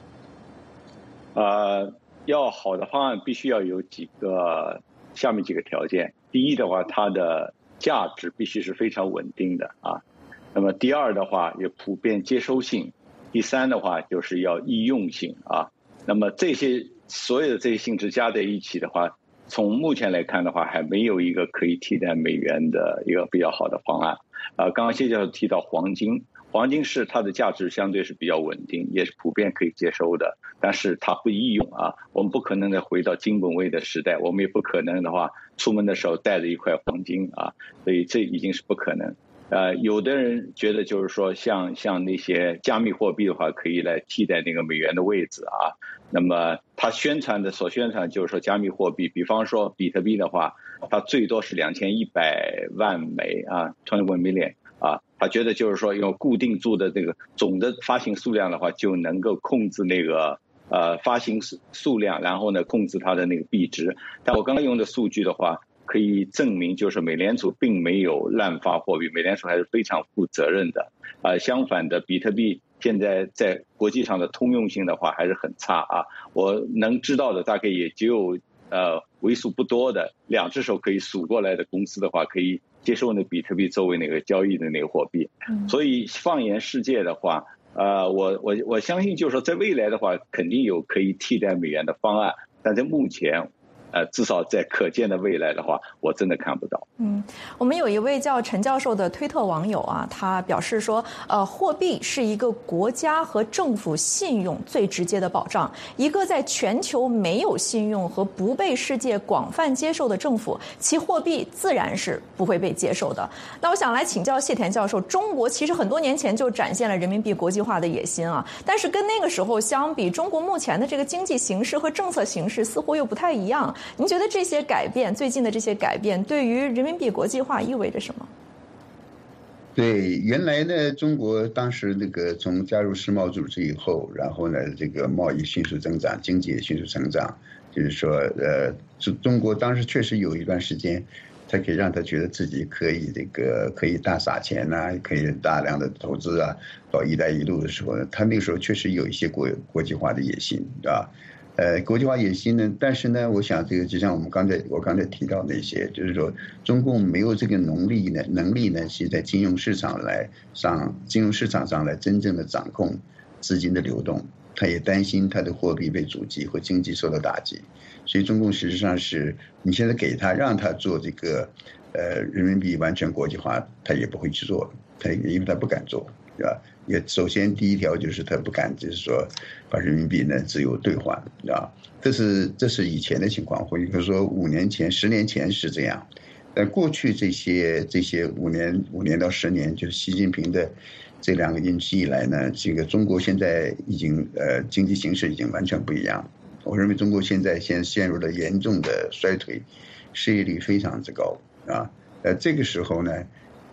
要好的方案必须要有下面几个条件。第一的话，它的价值必须是非常稳定的啊。那么第二的话，有普遍接收性。第三的话，就是要易用性啊。那么所有的这些性质加在一起的话，从目前来看的话，还没有一个可以替代美元的一个比较好的方案。刚刚谢教授提到黄金是它的价值相对是比较稳定，也是普遍可以接收的，但是它不易用啊。我们不可能再回到金本位的时代，我们也不可能的话出门的时候带着一块黄金啊，所以这已经是不可能。有的人觉得就是说像那些加密货币的话，可以来替代那个美元的位置啊。那么他所宣传就是说加密货币，比方说比特币的话，它最多是2100万枚啊 ，21 million 啊。他觉得就是说用固定住的这个总的发行数量的话，就能够控制那个发行数量，然后呢控制它的那个币值。但我刚刚用的数据的话，可以证明就是美联储并没有滥发货币，美联储还是非常负责任的。相反的，比特币现在在国际上的通用性的话还是很差啊。我能知道的大概也只有为数不多的2只手可以数过来的公司的话，可以接受那比特币作为那个交易的那个货币。所以放眼世界的话，我相信就是说在未来的话，肯定有可以替代美元的方案，但在目前至少在可见的未来的话，我真的看不到。 我们有一位叫陈教授的推特网友啊，他表示说，货币是一个国家和政府信用最直接的保障。一个在全球没有信用和不被世界广泛接受的政府，其货币自然是不会被接受的。那我想来请教谢田教授，中国其实很多年前就展现了人民币国际化的野心啊，但是跟那个时候相比，中国目前的这个经济形势和政策形势似乎又不太一样。您觉得这些改变，最近的这些改变，对于人民币国际化意味着什么？ 对，原来呢，中国当时那个从加入世贸组织以后，然后呢，这个贸易迅速增长，经济也迅速成长，就是说，中国当时确实有一段时间，才可以让他觉得自己可以大撒钱呐，可以大量的投资啊，搞一带一路的时候呢，他那个时候确实有一些国际化的野心，对吧？国际化野心呢，但是呢，我想这个就像我刚才提到那些，就是说中共没有这个能力呢，是在金融市场上来真正的掌控资金的流动，他也担心他的货币被阻击或经济受到打击，所以中共实际上是你现在给他让他做这个人民币完全国际化，他也不会去做，因为他不敢做，对吧？也首先第一条就是他不敢，就是说把人民币呢自由兑换，啊，这是以前的情况，或者说5年前、10年前是这样，但过去这些5年到10年，就是习近平的这2个任期以来呢，这个中国现在已经经济形势已经完全不一样。我认为中国现在陷入了严重的衰退，失业率非常之高啊。这个时候呢，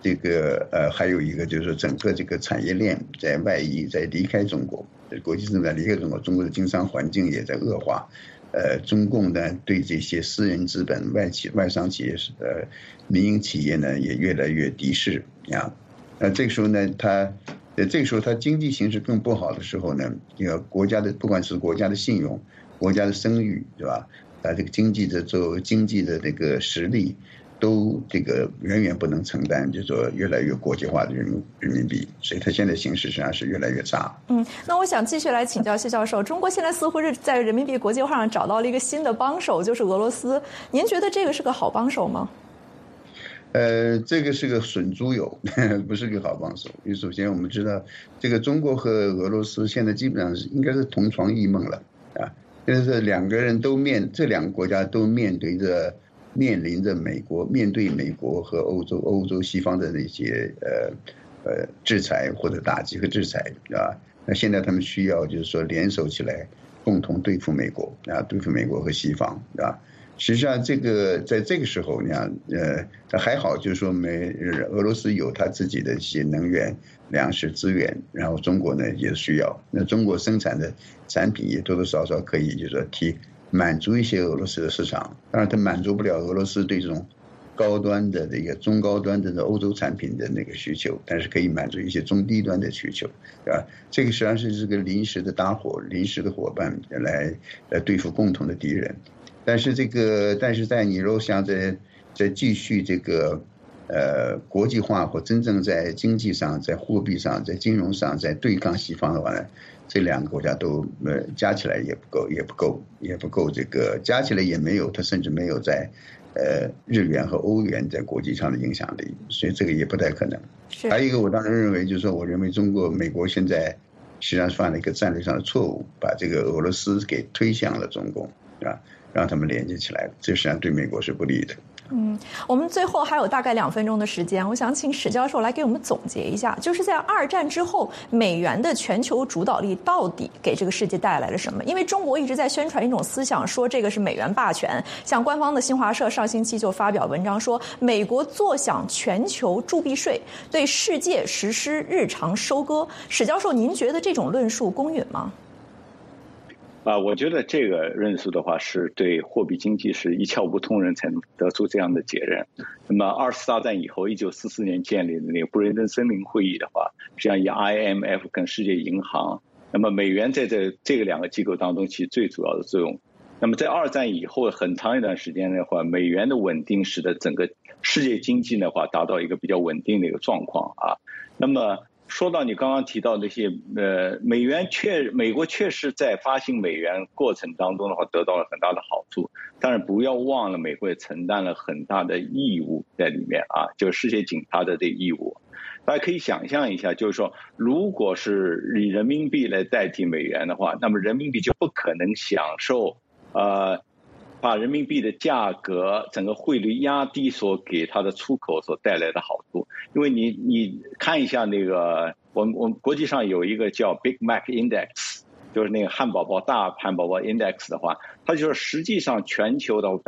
这个还有一个就是说整个这个产业链在外移，在离开中国，国际正在离开中国，中国的经商环境也在恶化。中共呢对这些私人资本、外商企业、民营企业呢也越来越敌视啊。这个时候呢，他经济形势更不好的时候呢，国家的不管是国家的信用、国家的声誉，对吧？这个经济的这个实力，都这个远远不能承担，就是说越来越国际化的人民币，所以它现在形势实际上是越来越差。 那我想继续来请教谢教授，中国现在似乎是在人民币国际化上找到了一个新的帮手，就是俄罗斯。您觉得这个是个好帮手吗？ 这个是个损猪油，不是个好帮手。因为首先我们知道，这个中国和俄罗斯现在基本上应该是同床异梦了啊。就是这两个国家都面临着面对美国和欧洲西方的那些制裁或者打击和制裁啊。那现在他们需要就是说联手起来，共同对付美国啊，对付美国和西方啊。实际上，在这个时候，你看，还好，就是说俄罗斯有他自己的一些能源、粮食资源，然后中国呢也需要。那中国生产的产品也多多少少可以，就是说满足一些俄罗斯的市场。当然，它满足不了俄罗斯对这种高端的这个中高端的欧洲产品的那个需求，但是可以满足一些中低端的需求，对吧？这个实际上是这个临时的搭伙、临时的伙伴来对付共同的敌人。但是在你如果想在继续这个国际化或真正在经济上、在货币上、在金融上在对抗西方的话呢，这两个国家都加起来也不够这个加起来也没有，它甚至没有在日元和欧元在国际上的影响力，所以这个也不太可能。还有一个，我当然认为就是说，我认为美国现在实际上犯了一个战略上的错误，把这个俄罗斯给推向了中共，对吧？让他们连接起来，这实际上对美国是不利的。 我们最后还有大概2分钟的时间，我想请史教授来给我们总结一下，就是在2战之后，美元的全球主导力到底给这个世界带来了什么？因为中国一直在宣传一种思想，说这个是美元霸权。像官方的新华社上星期就发表文章说，美国坐享全球铸币税，对世界实施日常收割。史教授，您觉得这种论述公允吗？ 我觉得这个论述的话，是对货币经济是一窍不通人才能得出这样的结论。那么2次大战以后，1944年建立的那个布雷顿森林会议的话，实际上以 IMF 跟世界银行，那么美元在这个2个机构当中起最主要的作用。那么在2战以后很长一段时间的话，美元的稳定使得整个世界经济的话达到一个比较稳定的一个状况啊。那么说到你刚刚提到那些美国确实在发行美元过程当中的话得到了很大的好处，当然不要忘了美国也承担了很大的义务在里面啊，就是世界警察的这个义务。大家可以想象一下，就是说如果是以人民币来代替美元的话，那么人民币就不可能享受把人民币的价格整个汇率压低所给它的出口所带来的好处。因为你看一下那个我们国际上有一个叫 Big Mac Index， 就是那个大汉堡包 Index 的话，它就是实际上全球的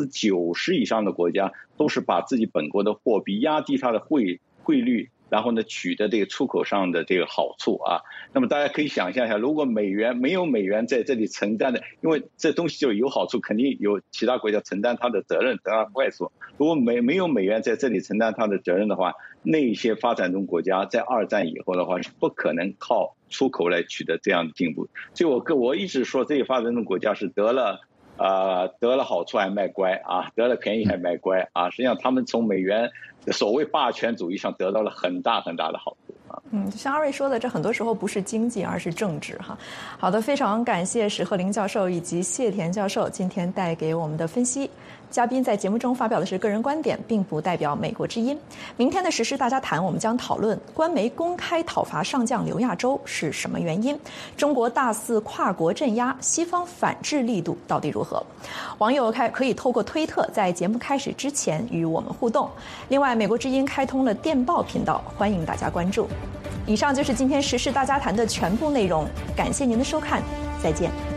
90%以上的国家都是把自己本国的货币压低它的汇率，然后呢取得这个出口上的这个好处啊。那么大家可以想象一下，如果没有美元在这里承担的，因为这东西就有好处，肯定有其他国家承担它的责任，得到坏处。如果没有美元在这里承担它的责任的话，那些发展中国家在2战以后的话是不可能靠出口来取得这样的进步。所以我一直说，这些发展中国家是得了好处还卖乖啊，得了便宜还卖乖啊。实际上他们从美元的所谓霸权主义上得到了很大很大的好处啊。 就像阿瑞说的，这很多时候不是经济，而是政治哈。好的，非常感谢史鹤龄教授以及谢田教授今天带给我们的分析。嘉宾在节目中发表的是个人观点，并不代表美国之音。明天的时事大家谈，我们将讨论官媒公开讨伐上将刘亚洲是什么原因？中国大肆跨国镇压，西方反制力度到底如何？网友可以透过推特在节目开始之前与我们互动。另外，美国之音开通了电报频道，欢迎大家关注。以上就是今天时事大家谈的全部内容，感谢您的收看，再见。